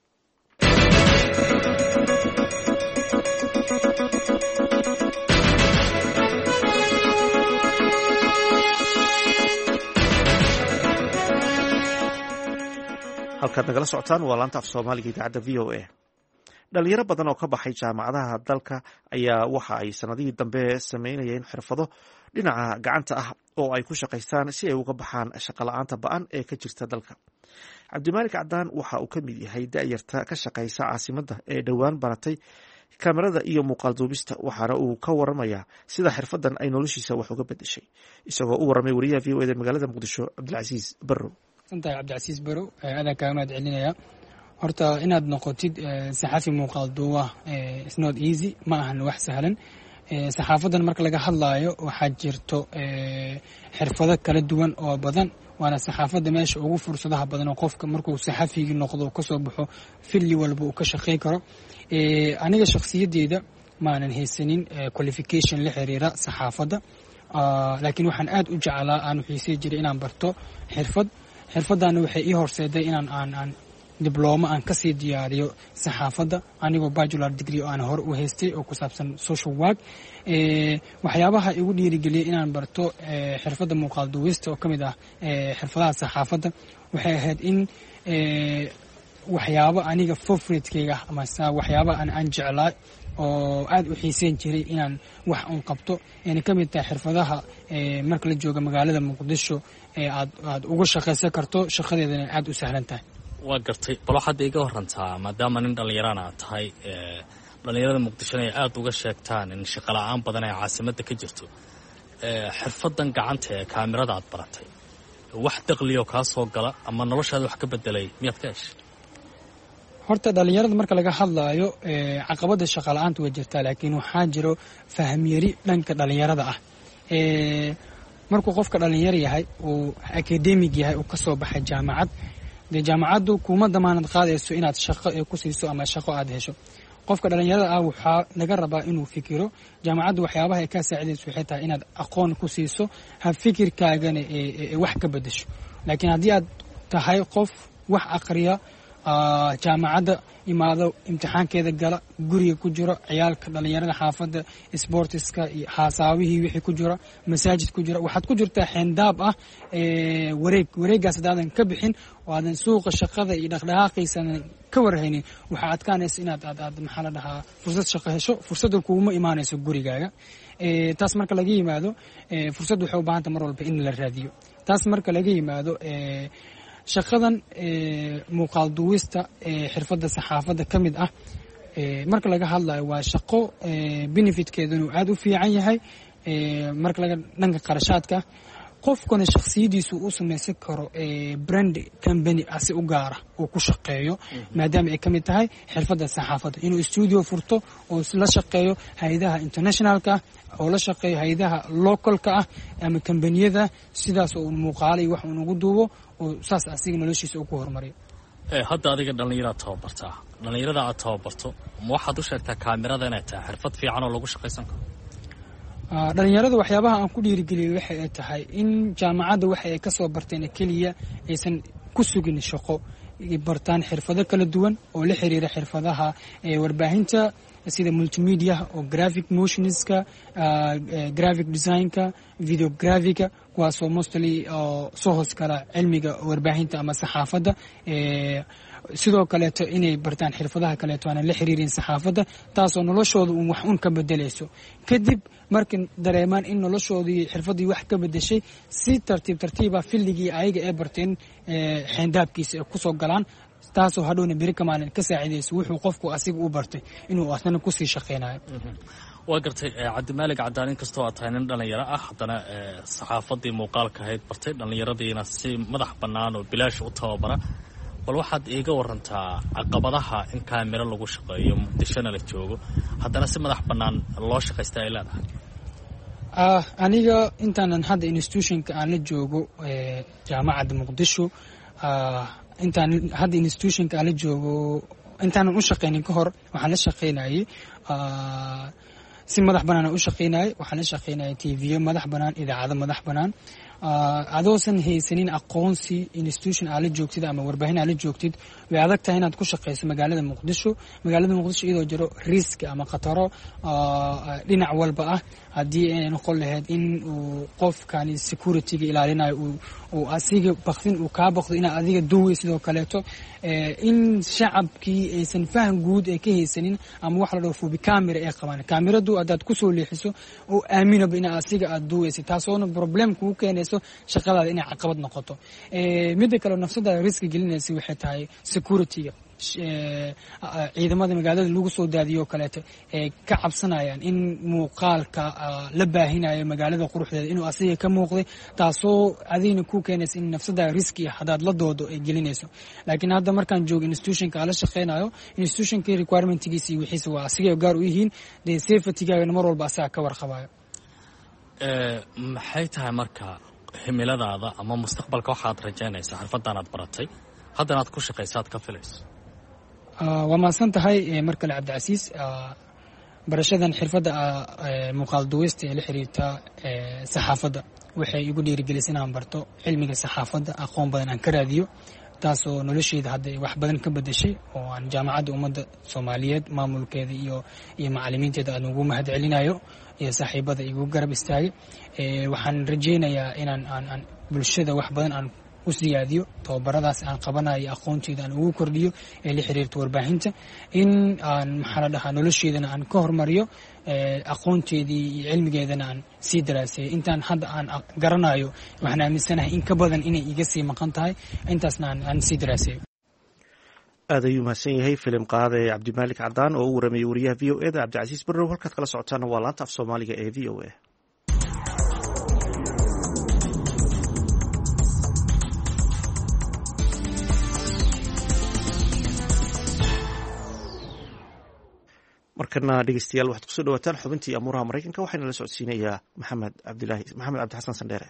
halkaad nagala socotaan waa laanta af soomaaliga idaacadda v o a dhalinyaro badan oo ka baxay jaamacadaha dalka ayaa waxa ay sanadihii dambe sameynayeen xirfado dhinaca gacanta ah oo ay ku shaqaystaan si ay uga baxaan shaqola'aanta ba-an ee ka jirta dalka cabdimaalik cadaan waxa uu ka mid yahay da'yarta ka shaqaysa caasimadda ee dhowaan baratay kamerada iyo muuqaal duubista waxaana uu ka waramayaa sida xirfadan ay noloshiisa wax uga bedeshay isagoo u waramay wariyaha v o eda magaalada muqdisho cabdilcasiis barrow santahay cabdicasiis barow aadaan kaaga mahad celinaya horta inaad noqotid saxafi muuqaal duuba isnot easy ma ahan wax sahlan saxaafadan marka laga hadlaayo waxaa jirto xirfado kala duwan oo badan waana saxaafadda meesha ugu fursadaha badan oo qofka markuu saxafigii noqdo uu kasoo baxo filli walba uu ka shaqayn karo aniga shakhsiyadeyda maanan haysanin qualification la xiriira saxaafadda laakiin waxaan aad u jeclaa aan xiisay jiray inaan barto xirfadana waxay ii horseeday inaan aan diblooma aan kasii diyaariyo saxaafadda anigoo bachelor degree oo aan hore u haystay oo ku saabsan social work waxyaabaha igu dhiirigeliyay inaan barto xirfadda muuqaal duwista oo ka mid ah xirfadaha saxaafadda waxay ahayd in waxyaabo aniga favoritekeyga ah ama waxyaaba aan jeclaa oo aad u xiiseyn jiray inaan wax un qabto ayna ka mid tahay xirfadaha marka la jooga magaalada muqdisho aad uga shaqaysan karto shaqadeedana aad u sahlan tahay waa gartay bal waxaad iga warantaa maadaama nin dhallinyarana aad tahay dhallinyarada muqdishona ay aada uga sheegtaan in shaqo la-aan badan ee caasimadda ka jirto xirfadan gacanta ee kaamirada aad baratay wax daqliyo kaa soo gala ama noloshaada wax ka bedelay miyaad ka heshay horta dhallinyarada marka laga hadlaayo caqabada shaqa la-aanta way jirtaa laakiin waxaa jiro fahmyari dhanka dhallinyarada ah markuu qofka dhallinyaro yahay uu akademig yahay uu kasoo baxay jaamacad dee jaamacaddu kuma damaanad qaadayso inaad shaqo ku siiso ama shaqo aad hesho qofka dhallinyarada ah waxaa laga rabaa inuu fikiro jaamacaddu waxyaabaha ay kaa saacidayso waxay tahay inaad aqoon ku siiso ha fikirkaagana wax ka bedesho laakiin haddii aad tahay qof wax aqriya jaamacadda imaado imtixaankeeda gala guriga ku jiro ciyaalka dhallinyarada xaafadda sportiska iyo haasaawihii wixii ku jira masaajid ku jira waxaad ku jirtaa xeendaab ah wareegaas hadaadan ka bixin oo aadan suuqa shaqada iyo dhaqdhaqaaqiisana ka warhaynin waxaa adkaanaysa inaad maxaa la dhahaa fursad shaqo hesho fursadda kuuma imaanayso gurigaaga taas marka laga yimaado fursad waxay u baahanta mar walba in la raadiyo taas marka laga yimaado shaqadan muuqaal duwista xirfadda saxaafadda ka mid ah marka laga hadlayo waa shaqo benefitkeedanu aad u fiican yahay marka laga dhanka qarashaadka qofkuna shakhsiyadiisu u samaysan karo brand company asi u gaara uu ku shaqeeyo maadaama ay ka mid tahay xirfadda saxaafadda inuu studio furto oo la shaqeeyo hay-adaha internationalka oo la shaqeeyo hay-adaha localka ah ama kambaniyada sidaas oo muuqaalay wax uu nagu duubo oo saas asiga noloshiisa uu ku horumariyo hadda adiga dhallinyaraad tababartaa dhallinyarada aad tababarto ma waxaad u sheegtaa kaamirada inay tahay xirfad fiican oo lagu shaqaysan karo dhallinyarada waxyaabaha aan ku dhiirigeliyay waxa ay tahay in jaamacadda waxa ay ka soo barteen keliya aysan ku sugin shaqo bartaan xirfado kala duwan oo la xiriira xirfadaha warbaahinta sida multimedia oo graphic motionska graphic designka videographica kuwaasoo mostly soo hoos kala cilmiga warbaahinta ama saxaafadda sidoo kaleeto inay bartaan xirfadaha kaleeto aanan la xiriirin saxaafadda taasoo noloshooda un wax un ka bedelayso kadib markay dareemaan in noloshoodii xirfaddii wax ka bedeshay si tartiiba filligii ayaga ee barteen xeendaabkiisa ay kusoo galaan taasoo hadhowna beri ka maalin ka saacidayso wuxuu qofku asiga u bartay inuu asnana kusii shaqaynayo waa gartay cabdimaalig cadaan inkastoo aad tahay nin dhallinyaro ah haddana saxaafaddii muuqaalka ahayd bartay dhallinyaradiina si madax bannaan oo bilaash u tababara bal waxaad iiga warantaa caqabadaha in kaamiro lagu shaqeeyo muqdishona la joogo haddana si madax bannaan loo shaqaysta ay leedahay aniga intaanan hadda institutionka aan la joogo jaamacadda muqdisho intaan hadda institutionka aan la joogo intaanan u shaqaynin ka hor waxaan la shaqaynayay si madax bannaan u shaqaynayay waxaan la shaqaynayay tvyo madax bannaan idaacado madax bannaan adoosan haysanin aqoonsi institution aad la joogtid ama warbaahin aad la joogtid way adag tahay inaad ku shaqayso magaalada muqdisho iyadoo jiro risk ama khataro dhinac walba ah haddii ay noqon lahayd in uu qofkani securityga ilaalinayo uu asiga baktin uu kaa baqdo inaad adiga duway sidoo kaleeto in shacabkii aysan faham guud ay ka haysanin ama wax la dhaho fubi camera ay qabaan kaamiradu haddaad kusoo leexiso oo aaminaba in asiga aad duwaysa taasoona problem kugu keenayso shaqadaada inay caqabad noqoto midda kale nafsadaada riski gelinaysa waxay tahay securityga ciidamada magaalada lagu soo daadiyo kaleeto ay ka cabsanayaan in muuqaalka la baahinayo magaalada quruxdeeda inuu asiga ka muuqday taasoo adigna ku keenaysa in nafsada riski hadaad la doodo ay gelinayso laakiin hadda markaan joogo institutionka ala shaqeynayo institutionka requirementgiisa iyo wixiisa waa asiga gaar u yihiin dee safetygaagana mar walba asaga ka warqabayo maxay tahay marka himiladaada ama mustaqbalka waxaad rajaynaysaa xirfadan aad baratay haddana aad ku shaqaysaad ka filayso waa mahadsan tahay mar kale cabdicasiis barashadan xirfadda muuqaal duweysta ee la xiriirta saxaafadda waxay igu dhiirigelisay inaan barto cilmiga saxaafadda aqoon badan aan ka raadiyo taasoo nolosheyda hadda wax badan ka bedeshay oo aan jaamacadda ummadda soomaaliyeed maamulkeeda iyo macalimiinteeda aan ugu mahad celinayo iyo saaxiibada igu garab istaagay waxaan rajaynayaa inaan aan bulshada wax badan aan u siyaadiyo tababaradaas aan qabanayo aqoonteeda aan ugu kordhiyo ee la xiriirta warbaahinta in aan maxaa la dhahaa nolosheedana aan ka hormariyo aqoonteedii iyo cilmigeedana aan sii daraaseeyo intaan hadda aan garanayo waxaan aaminsanahay in ka badan inay iga sii maqan tahay intaasna aan sii daraaseeyo aad ayuu mahadsan yahay filim qaade cabdimaalik cadaan oo u waramayay wariyaha v o e da cabdicasiis barrow halkaad kala socotaana waa laanta af soomaaliga ee v o a markana dhegeystayaal waxaad kusoo dhawaataan xubintii amuuraha maraykanka waxaana la socodsiinayaa maxamed cabdi xasan sandheere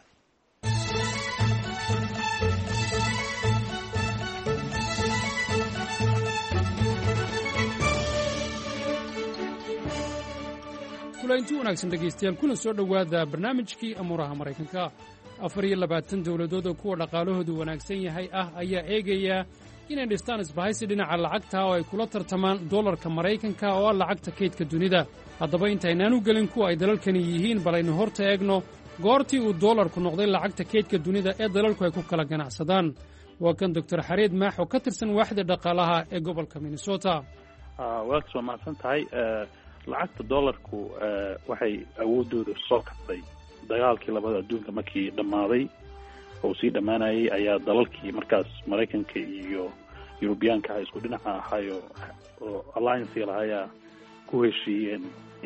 kulanti wanaagsan dhegaystayaal kuna soo dhowaada barnaamijkii amuuraha maraykanka 24 dowladood oo kuwa dhaqaalahoodu wanaagsan yahay ayaa eegaya inay dhistaan isbahaysi dhinaca lacagta oo ay kula tartamaan dollarka maraykanka oo ah lacagta kaydka dunida haddaba intaynaan u gelin kuwa ay dalalkani yihiin bal aynu horta eegno goortii uu dollarku noqday lacagta kaydka dunida ee dalalku ay ku kala ganacsadaan waa kan doctor xareed maax oo ka tirsan waaxda dhaqaalaha ee gobolka minnesota waad soo mahadsan tahay lacagta dollarku waxay awoodooda soo kabtay dagaalkii labada adduunka markii dhammaaday oo sii dhammaanayay ayaa dalalkii markaas maraykanka iyo yurubiyaanka isku dhinaca ahayo oo alliance lahayaa ku heshiiyeen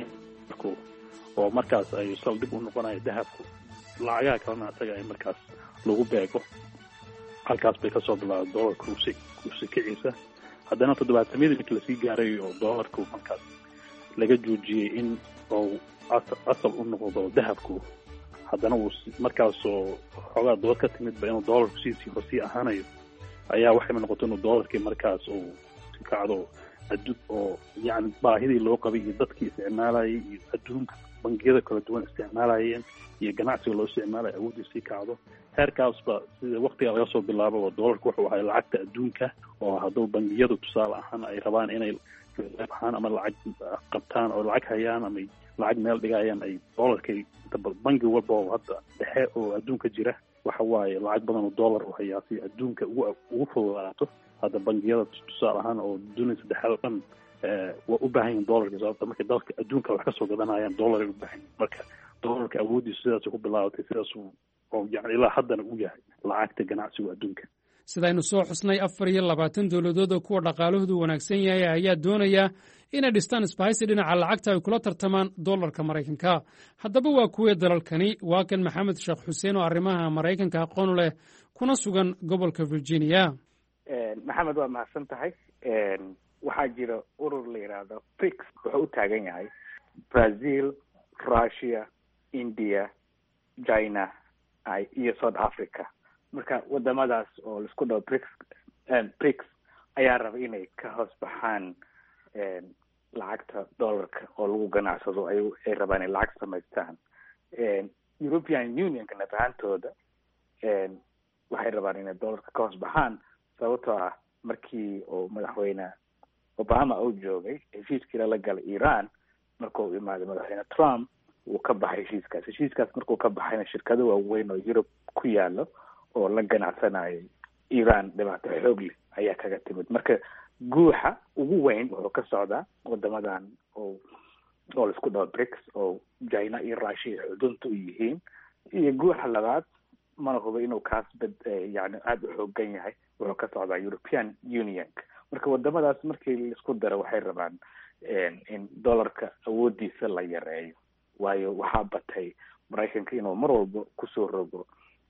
oo markaas ay saldhig u noqonayo dahabku lacagaha kalena asaga ay markaas lagu beego halkaas bay kasoo bilaabay dollarka kuusi kiciisa haddana 70 markii lasii gaaray oo dollarku markaas laga joojiyey in uu asal u noqdo dahabku haddana uu markaasoo xoogaa dood ka timidba inuu dollarku sii ahaanayo ayaa waxay noqotay inuu dollarkii markaas uu si kacdo oo yani baahidii loo qabay iyo dadkii isticmaalayay iyo adduunka bangiyada kala duwan isticmaalayeen iyo ganacsiga loo isticmaalaya awoodii sii kacdo heerkaasba sida waktiga laga soo bilaababa dollarku wuxuu ahay lacagta adduunka oo hadduu bangiyadu tusaale ahaan ay rabaan inay ahaan ama lacag qabtaan oo lacag hayaan ama lacag meel dhigayaan ay dollarkay bangi walba oo hadda dhexe oo adduunka jira waxa waaye lacag badan oo dollar u hayaa si adduunka ugu fududaato hadda bangiyada tusaale ahaan oo dunida saddexaad dhan waa u baahan yihin dollarka sababta markay dalka adduunka wax kasoo gadanayaan dollaray u baahan yihin marka dollarka awoodiisu sidaas ku bilaabatay sidaas oo yani ilaa haddana u yahay lacagta ganacsiga adduunka sidaynu soo xusnay 24 dowladood oo kuwa dhaqaalahoodu wanaagsan yahay ayaa doonaya inay dhistaan isbahaysi dhinaca lacagta ay kula tartamaan dollarka maraykanka haddaba waa kuwee dalalkani waa kan maxamed sheekh xuseen oo arrimaha maraykanka aqoon leh kuna sugan gobolka virginia maxamed waa mahadsan tahay waxaa jira urur la yidhaahdo brics wuxuu u taagan yahay brazil russia india china iyo south africa marka wadamadaas oo laisku dhaho brics ayaa raba inay ka hoos baxaan lacagta dollarka oo lagu ganacsado ay rabaan inay lacag samaystaan european unionka nafahantooda waxay rabaan inay dollarka ka hoos baxaan sababtoo ah markii oo madaxweyne obama uu joogay heshiiskii lala galay iran markuu imaaday madaxweyne trump wuu ka baxay heshiiskaas markuu ka baxayna shirkado waaweyn oo Europe ku yaalo oo la ganacsanayay Iran dhibaato xoog leh ayaa kaga timid marka guuxa ugu weyn wuxuu ka socdaa wadamadan oo isku dhaw BRICS oo China iyo Russia xudunta u yihiin iyo guuxa labaad mana hubo inuu kaas yani aad u xoogan yahay wuxuu ka socdaa European Union marka wadamadaas markii laisku daro waxay rabaan in dollarka awoodiisa la yareeyo, waayo waxaa batay maraykanka inuu mar walba kusoo rogo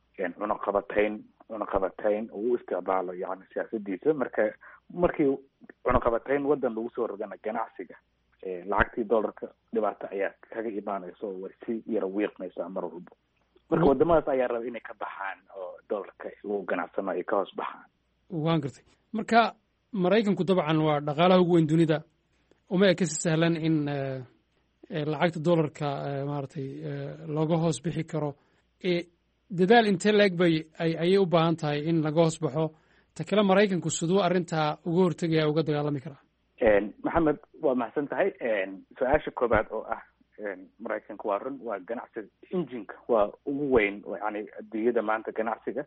cunaqabatayn uu u isticmaalo yani siyaasadiisa. markii cunaqabatayn wadan lagu soo rogana ganacsiga lacagtii dollarka dhibaato ayaa kaga imaanaysa oo way si yara wiiqmaysaa mar walba. marka wadamadaas ayaa raba inay ka baxaan oo dollarka lagu ganacsano ay ka hoos baxaan. waan gartay. marka maraykanku dabcan waa dhaqaalaha ugu weyn dunida, uma eka si sahlan in lacagta dollarka maaragtay looga hoos bixi karo. dadaal intee la-eg bay ayay u baahan tahay in laga hoos baxo? ta kale maraykanku siduu arrintaa uga hortegaya uga dagaalami karaa? maxamed waa mahadsan tahay. su-aasha koobaad oo ah maraykanka waa run, waa ganacsiga injinka waa ugu weyn yani adduunyada maanta ganacsiga.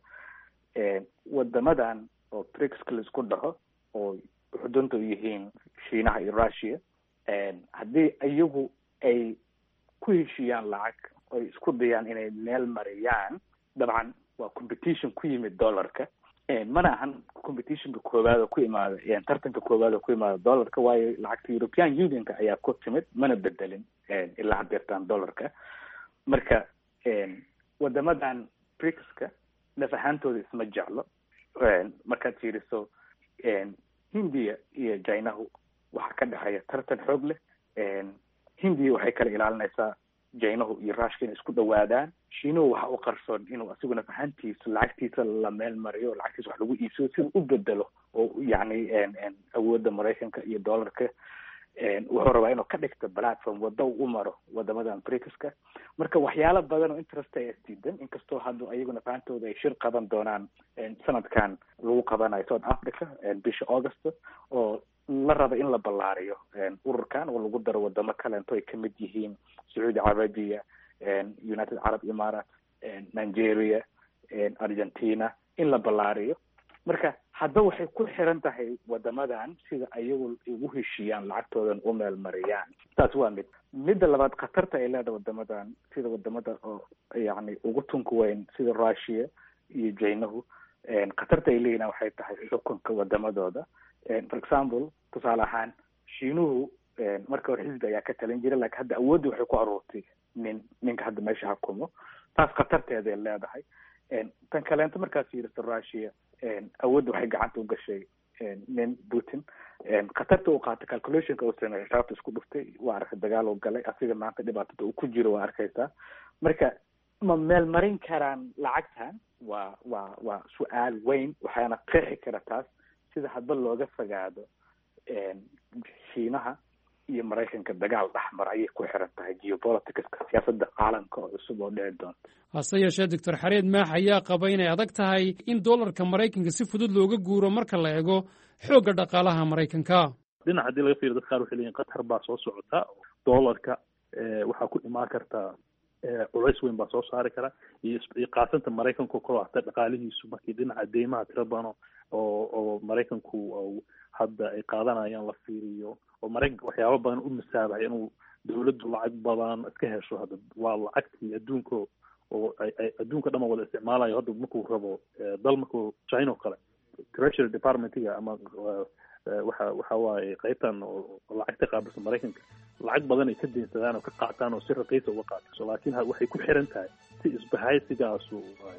wadamadan oo BRICS laisku dhaho oo xudunta u yihiin shiinaha iyo Russia, haddii iyagu ay ku heshiiyaan lacag oo ay isku dayaan inay meel mariyaan, dabcan waa competition ku yimid dollarka. mana ahan competitionka koowaad oo ku imaada tartanka koowaad oo ku imaada dollarka, waayo lacagta European Unionka ayaa ku timid mana bedelin ilaa hadeertaan dollarka. marka wadamadan BRICS-ka naf ahaantooda isma jeclo. markaad fiiriso Hindiya iyo Chinahu waxaa ka dhexeeya tartan xoog leh. Hindiya waxay kala ilaalinaysaa Chinahu iyo Ruushka inay isku dhawaadaan. Shiinuhu waxa uu qarsoon inuu asiguna fahantiisa lacagtiisa la meel mariyo, lacagtiisa wax lagu iibsado si uu u bedelo oo yani awoodda Maraykanka iyo dollarka wuxuu rabaa inuu ka dhigto platform wada u maro wadamadan BRICS-ka. marka waxyaalo badan oo interest ay isdiidan, inkastoo hadda ayaguna fahantooda ay shir qaban doonaan sanadkan lagu qabanayo South Africa bisha August, oo la raba in la ballaariyo ururkan oo lagu daro wadamo kale inta ay kamid yihiin Saudi Arabia, United Arab Emirates, Nigeria, Argentina, in la ballaariyo. marka hadda waxay ku xiran tahay wadamadan sida ayagu ugu heshiiyaan lacagtoodan u meel mariyaan. taas waa midda labaad, khatarta ay leedahay wadamadan sida wadamada oo yani ugu tunka weyn sida Russia iyo Chinahu, khatarta ay leeyihiin waxay tahay xukunka wadamadooda. for example, tusaale ahaan Shiinuhu marka hore xisbi ayaa ka talin jiray, laakiin hadda awoodda waxay ku aruurtay ninka hadda meesha xukumo. taas khatarteeda ay leedahay. tan kaleento markaad fiiriso Russia, awoodda waxay gacanta u gashay nin Putin. khatarta uu qaatay calculationka uu sameeyay, xisaabta isku dhuftay, waa arkay dagaal uu galay, asiga maanta dhibaatada uu ku jiro waa arkaysaa. marka ma meel marin karaan lacagtan? waa su-aal weyn, waxaana qeexi kara taas sida hadba looga fogaado Shiinaha iyo Maraykanka dagaal dhexmar ayay ku xiran tahay geopoliticska, siyaasadda caalamka oo cusub oo dhici doonta. hase yeeshee doctor xareed maax ayaa qaba inay adag tahay in dollarka Maraykanka si fudud looga guuro marka la eego xoogga dhaqaalaha Maraykanka. dhinaca haddii laga fiiriyo dadka qaar waxay leeyihin qatar baa soo socota, dollarka waxaa ku imaan kartaa culays weyn baa soo saari kara, iyo qaasanta Maraykanku kor hata dhaqaalihiisu markii dhinaca deymaha tira badan oo Maraykanku hadda ay qaadanayaan la fiiriyo, oo Maraykanka waxyaabo badan u masaabahay inuu dawladdu lacag badan iska hesho. hadda waa lacagtii adduunka oo ay adduunka dhan wada isticmaalayo. hadda markuu rabo dal markuu China oo kale Treasury Department-ga ama waxa waaye qaybtan oo lacagta qaabilsan Maraykanka, lacag badan ay ka deensadaan oo ka qaataan oo si raqiis uga qaataan. laakiin waxay ku xiran tahay si isbahaysigaas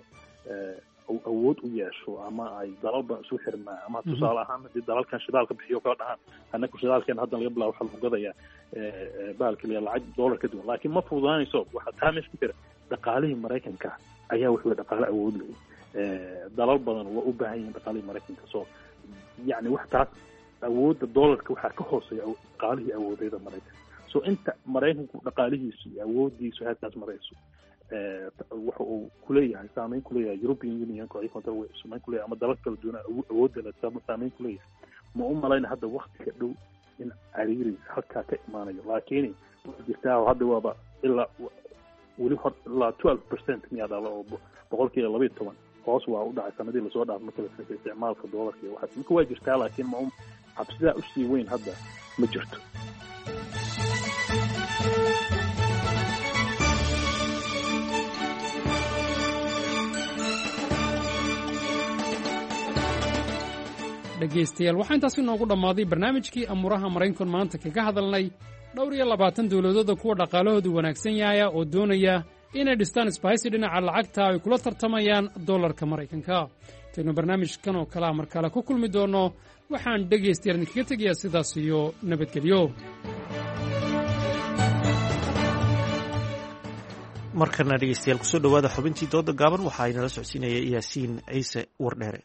uu awood u yeesho ama ay dalal badan isu xirmaan. ama tusaale ahaan haddii dalalkan shidaalka bixiyo kala dhahaan annaga shidaalkeena hadda laga bilaabo waxaa lagu gadayaa bahalkaliya lacag dollar ka duwan, laakiin ma fududaanayso. waxaa taa meesha ku jira dhaqaalihii Maraykanka ayaa wuxuu dhaqaale awood leh. dalal badan waa u baahan yihiin dhaqaalihii Maraykanka. yani wax taas awoodda dollarka waxaa ka hooseeya dhaqaalihii awoodeeda Maraykanka. inta Maraykanku dhaqaalihiisu iyo awoodiisu halkaas marayso, waxa uu kuleeyahay saameyn kuleeyahay European Union oo ay control way saameyn kuleeyahay ama dalal kala duwan awoodda la saameyn kuleeyahay. ma u malayna hadda waqtiga dhow in cariiri halkaa ka imaanayo, laakiin jirtaa hadda waaba ilaa weli ilaa 12% miyaa dhalo oo 12% hoos waa u dhacay sanadii lasoo dhaafay marka la fiiriyo isticmaalka dollarka iyo waxa. marka waa jirtaa, laakiin ma cabsida u sii weyn hadda ma jirto. dhegaystayaal waxaa intaasi noogu dhammaaday barnaamijkii amuuraha maraykanku maanta kaga hadalnay 22 dawladooda kuwa dhaqaalahoodu wanaagsan yahaya oo doonaya inay dhistaan isbahaysi dhinaca lacagta ay kula tartamayaan dollarka maraykanka intaynu barnaamijkan oo kale mar kale ku kulmi doonno waxaan dhegaystayaal idinkaga tegayaa sidaas iyo nabadgelyo. markana dhegaystayaal kusoo dhowaada xubintii dooda gaaban waxaa inala socodsiinaya yaasiin ciise wardheere.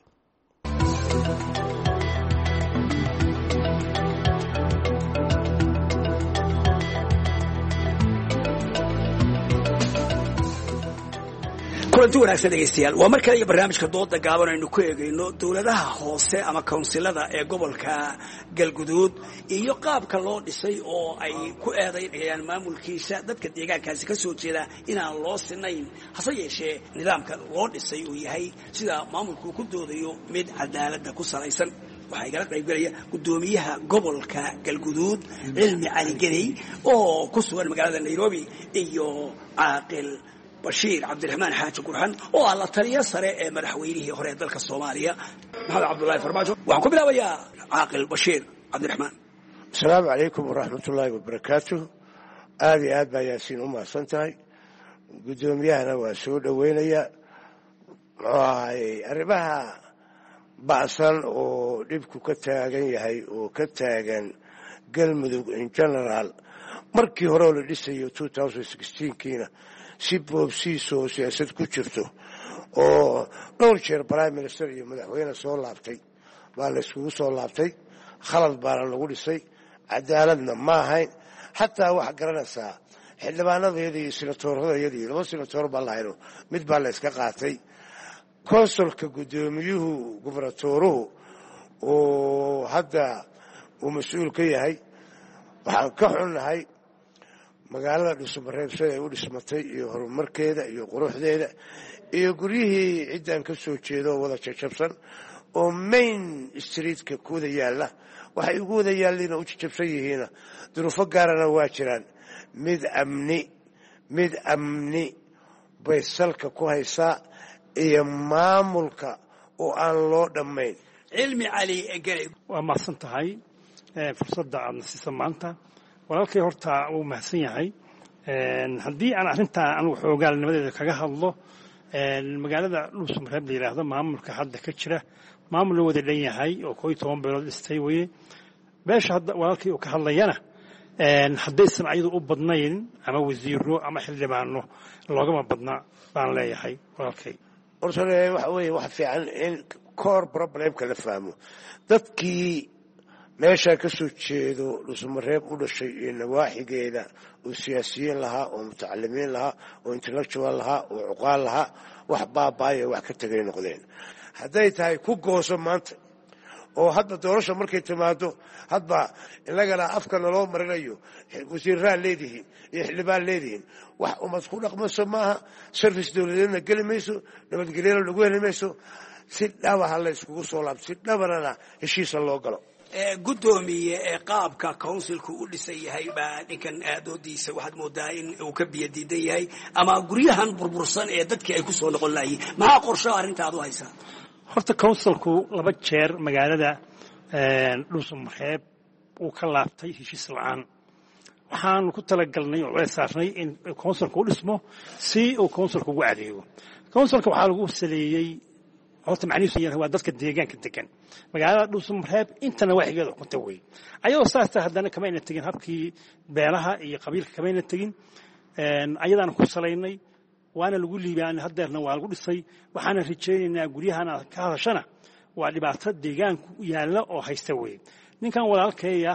kulanti wanaagsan dhegaystayaal waa mar kale iyo barnaamijka dooda gaaban aynu ku eegayno dowladaha hoose ama kawnsilada ee gobolka galguduud iyo qaabka loo dhisay oo ay ku eedaynayaan maamulkiisa dadka deegaankaasi ka soo jeeda inaan loo sinayn hase yeeshee nidaamka loo dhisay uu yahay sida maamulku ku doodayo mid cadaaladda ku salaysan. waxaa igala qaybgelaya gudoomiyaha gobolka galguduud cilmi cali geney oo ku sugan magaalada nairobi iyo caaqil bashiir cabdiraxmaan xaaji gurxan oo ah la taliya sare ee madaxweynihii hore ee dalka soomaaliya maxamed cabdullaahi farmaajo. waxaan ku bilaabayaa caaqil bashiir cabdiraxmaan. asalaamu calaykum waraxmatullaahi wabarakaatu. aad iyo aad baa yaasiin u mahadsan tahay. guddoomiyahana waa soo dhoweynaya. muxuu ahaayey arrimaha ba'san oo dhibku ka taagan yahay oo ka taagan galmudug in general markii hore oo la dhisayo 2016kiina si boobsiisoo siyaasad ku jirto oo dhowr jeer prime minister iyo madaxweyne soo laabtay baa la iskugu soo laabtay. khalad baana lagu dhisay, cadaaladna ma ahayn. xataa wax garanaysaa xildhibaanadeedii iyo senatoorradayadii 2 senatoor baa lahayno mid baa la iska qaatay. konsulka guddoomiyuhu gubernatooruhu oo hadda uu mas-uul ka yahay waxaan ka xunnahay magaalada dhuusamareeb siday u dhismatay iyo horumarkeeda iyo quruxdeeda iyo guryihii ciddaan ka soo jeedo oo wada jajabsan oo main streetka ku wada yaalla. waxay ugu wada yaalliina u jajabsan yihiina duruufo gaarana waa jiraan. mid amni bay salka ku haysaa iyo maamulka oo aan loo dhammayn. cilmi cali geney waa mahadsan tahay fursadda aadna siisa maanta. walaalkay horta wuu mahadsan yahay. haddii aan arrintaa anugu xoogaalnimadeeda kaga hadlo magaalada dhuusamareeb la yidhaahdo maamulka hadda ka jira maamul la wada dhan yahay oo 11 beelood dhistay weye. beesha hadda walaalkii uu ka hadlayana haddaysan ayadu u badnayn ama wasiiro ama xildhibaano loogama badna baan leeyahay walaalkay. horta waxa weeye wax fiican in core problemka la fahmo. dadkii meeshaa ka soo jeedo dhuusamareeb u dhashay iyo nawaaxigeeda oo siyaasiyiin lahaa oo mutacalimiin lahaa oo intellectual lahaa oo cuqaal lahaa wax baabaayo wax ka tegay noqdeen. hadday tahay ku gooso maanta oo hadda doorasha markay timaado hadba inagana afka naloo marinayo wasiirraa leedihiin iyo xildhibaan leedihiin wax umad ku dhaqmayso maaha. service dowladeedna geli mayso, nabadgelyana lagu heli mayso. si dhabaha la iskugu soo laabto, si dhabanana heshiisa loo galo. gudoomiye ee qaabka counsilku u dhisan yahay baa ninkan doodiisa waxaad moodaa in uu ka biyo diidan yahay ama guryahan burbursan ee dadkii ay ku soo noqon lahayiin. maxaa qorshaha arrintaad u haysaa? horta counsilku 2 jeer magaalada dhuusamareeb uu ka laabtay heshiis la'aan. waxaanu ku talagalnay oo culays saarnay in counsilku u dhismo si uu counsilku ugu adeego. counsilka waxaa lagu saleeyey horta macnihiisu yahay waa dadka deegaanka degan magaalada dhuusamareeb intana waaxigeeda xukunta wey. ayadoo saasta haddana kamayna tegin habkii beelaha iyo qabiilka kamayna tegin. ayadaana ku salaynay waana lagu liibaanay. haddeerna waa lagu dhisay. waxaana rajaynaynaa guryahan aad ka hadashana waa dhibaato deegaanku yaalla oo haysta wey. ninkan walaalkeeya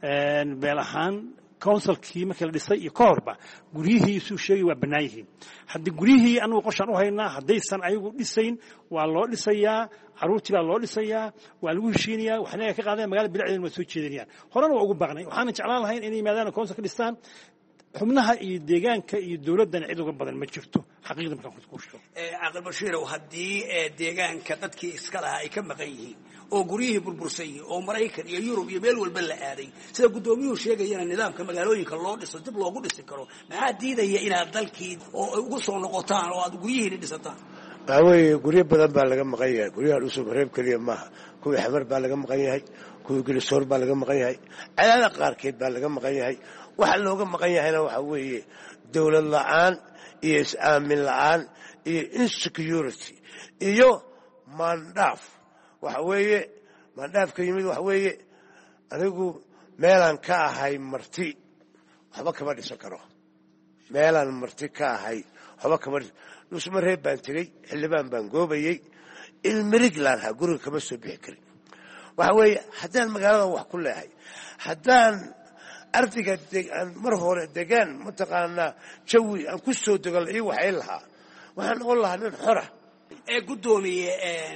beel ahaan counsilkii markii la dhisay iyo ka horba guryihii suu sheegay waa bannaan yihiin. haddii guryihii anugu qorshaan u haynaa haddaysan ayagu dhisayn waa loo dhisayaa. carruurtii baa loo dhisayaa. waa lagu heshiinayaa. waxna ka qaadeen magaalada bilicdeena waa soo jeedinayaan. horena waa ugu baaqnay. waxaana jeclaan lahayn inay yimaadaan counsil ka dhistaan. xubnaha iyo deegaanka iyo dowladdana cid uga badan ma jirto xaqiiqda markaan ku sheego. caaqil bashiirow haddii deegaanka dadkii iska lahaa ay ka maqan yihiin oo guryihii burbursan yihiin oo maraykan iyo yurub iyo meel walba la aaday sida guddoomiyuhu sheegayana nidaamka magaalooyinka loo dhiso dib loogu dhisi karo maxaa diidaya inaad dalkii oo ugu soo noqotaan oo aad guryihiina dhisataan? waxaa weeye guryo badan baa laga maqan yahay. guryaha dhuusamareeb keliya maaha, kuwii xamar baa laga maqan yahay, kuwii gelisoor baa laga maqan yahay, cadaada qaarkeed baa laga maqan yahay. waxa looga maqan yahayna waxaa weeye dowlad la'aan iyo is-aamin la'aan iyo insecurity iyo maandhaaf. waxa weeye maandhaafka yimid waxa weeye anigu meelaan ka ahay marti waxba kama dhisan karo. meelaan marti ka ahay waxba kama dhisan. dhuusamareeb baan tegey, xildhibaan baan goobayey, ilmiriglaan ahaa, guriga kama soo bixi karin. waxa weeye haddaan magaalada wax ku leehay, haddaan ardiga aan mar hore degaan mataqaanaa jawi aan ku soo degan ii waxay lahaa, waxaan noqon lahaa nin xora. gudoomiye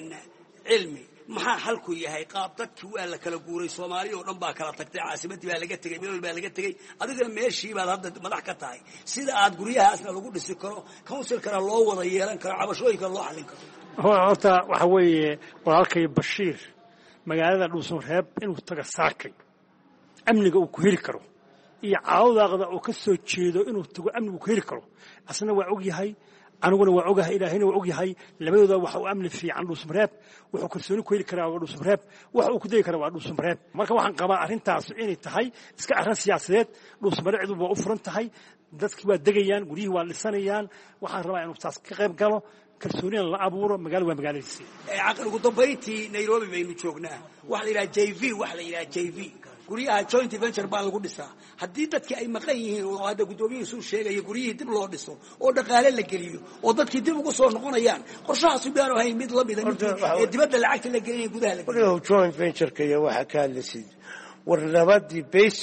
cilmi maxaa xalku yahay? qaab dadkii waa la kala guuray, soomaaliya oo dhan baa kala tagtay, caasimadii baa laga tegey, meel baa laga tegey, adigana meeshii baad hadda madax ka tahay. sida aad guryahaasna lagu dhisi karo, counsilkana loo wada yeelan karo, cabashooyinkana loo xallin karo. horta waxa weeye walaalkay Bashiir magaalada dhuusamareeb inuu taga saakay amniga uu ku heli karo iyo caawdaaqda uu ka soo jeedo inuu tago amniga uu ku heli karo, asna waa og yahay, aniguna waa ogahay, ilaahayna waa og yahay. labadooda waxa uu amni fiican dhuusamareeb, wuxuu kalsooni ku heli karaa waa dhuusamareeb, waxa uu ku degi karaa waa dhuusamareeb. marka waxaan qabaa arrintaas inay tahay iska arrin siyaasadeed. dhuusamareeb cid waa u furan tahay, dadkii waa degayaan, guryihii waa dhisanayaan. waxaan rabaa inuu taas ka qayb galo, kalsoonina la abuuro. magaalo waa magaaladiisii. caqli ugu dambayntii Nairobi baynu joognaa, waxa la yidhaha JV, waxa la yidhaha JV, guryaha joint venture baa lagu dhisaa. haddii dadkii ay maqan yihiin oo hadda guddoomiyihiisuu sheegaya guryihii dib loo dhiso oo dhaqaale la geliyo oo dadkii dib ugu soo noqonayaan, qorshahaasi baanu ahayn mid la mida ee dibadda lacagta la gelinaya gudaha la geliyo. joint ventureka iyo waxa ka hadlaysid war nabadii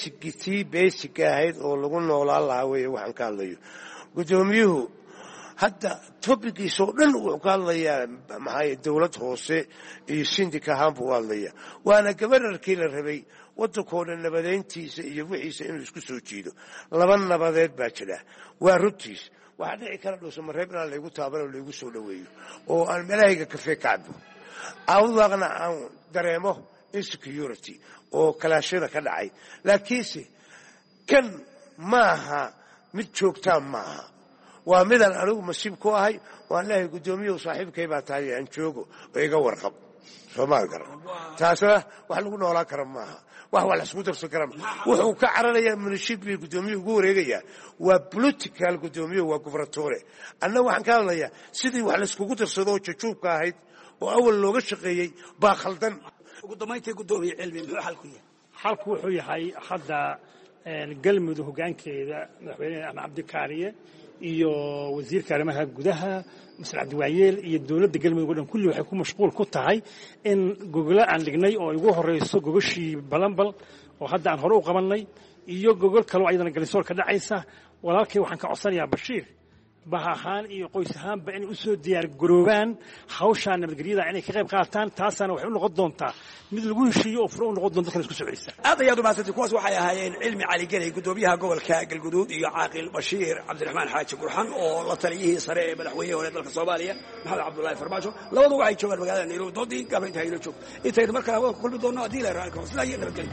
basic ahayd oo lagu noolaan lahaa weeye waxaan ka hadlayo. guddoomiyuhu hadda topigiisa oo dhan wuxuu ka hadlayaa maxay dowlad hoose iyo sindika ahaan buu hadlayaa, waana gabararkii la rabay waddankoo dhan nabadeyntiisa iyo wixiisa inuu isku soo jiido. laba nabadeed baa jira, waa runtiis. waxaa dhici kara dhuusamareeb inaan laygu taaban oo laygu soo dhoweeyo oo aan meelahayga kafee ka cabo, awdaaqna aan dareemo insecurity oo kalaashada ka dhacay. laakiinse kan maaha mid joogtaan maaha, waa midaan anigu masiib ku ahay. waan leeyahay guddoomiyahu saaxiibkay baa tahay aan joogo oo iga warqab. soomaali garan taasna wax lagu noolaan kara maaha, wax waa la isku darsan kara. wuxuu ka cararayaa munishib iyo guddoomiyuhu ugu wareegayaa. waa political guddoomiyuhu, waa gubernatore. anna waxaan ka hadlayaa sidii wax la iskugu darsado oo jajuubka ahayd oo awal looga shaqeeyey baa khaldan. ugu dambayntii guddoomiye cilmi muxuu xalku yahay? xalku wuxuu yahay hadda galmudug hoggaankeeda madaxweyne axmed cabdikaariye iyo wasiirka arrimaha gudaha masar cabdiwaayeel iyo dowladda galmudug oo dhan kulli waxay ku mashquul ku tahay in gogolo aan dhignay oo ugu horrayso gogoshii balanbal oo hadda aan hore u qabannay iyo gogol kaloo ayadana galisoor ka dhacaysa. walaalkay waxaan ka codsanayaa Bashiir baha ahaan iyo qoys ahaanba inay u soo diyaar garoobaan hawshaa nabadgelyada inay ka qayb qaataan. taasana waxay u noqon doontaa mid lagu heshiiyo oo furo u noqon doonta dadkan isku socodsiisa. aad ayaad u mahadsantihiin. kuwaas waxay ahaayeen cilmi cali geley, guddoomiyaha gobolka galguduud, iyo caaqil Bashiir cabdiraxmaan xaaji gurxan oo la taliyihii sare ee madaxweynihii hore dalka Soomaaliya maxamed cabdullaahi farmaajo. labadu waxay joogaan magaalada Nairobi. doodii gabaynta haylo joog intaynu mar kale ku kulmi doonno haddii la raaco. sidaa iyo nabadgelyo.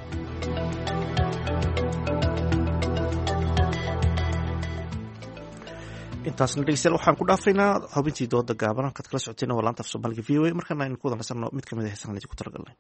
intaasna dhegeystayaal waxaan ku dhaafaynaa xubintii dooda gaaban halkaad kala socotayna waa laanta af soomaaliga v o a. markana aynu ku wada nasanno mid ka mid a heesahan idinku talagalnay.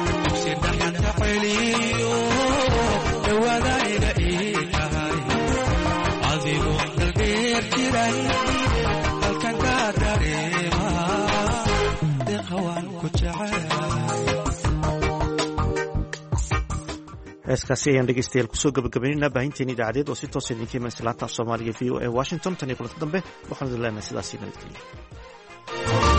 Shida heeskaasi ayaan dhegeystayaal kusoo gabagabaynaynaa baahinteeni idaacadeed oo si toosa idinka iman islaanta af soomaaliga v o a washington tan iyo kulanti dambe waxaan idin leenahay sidaasii nabadgeliya.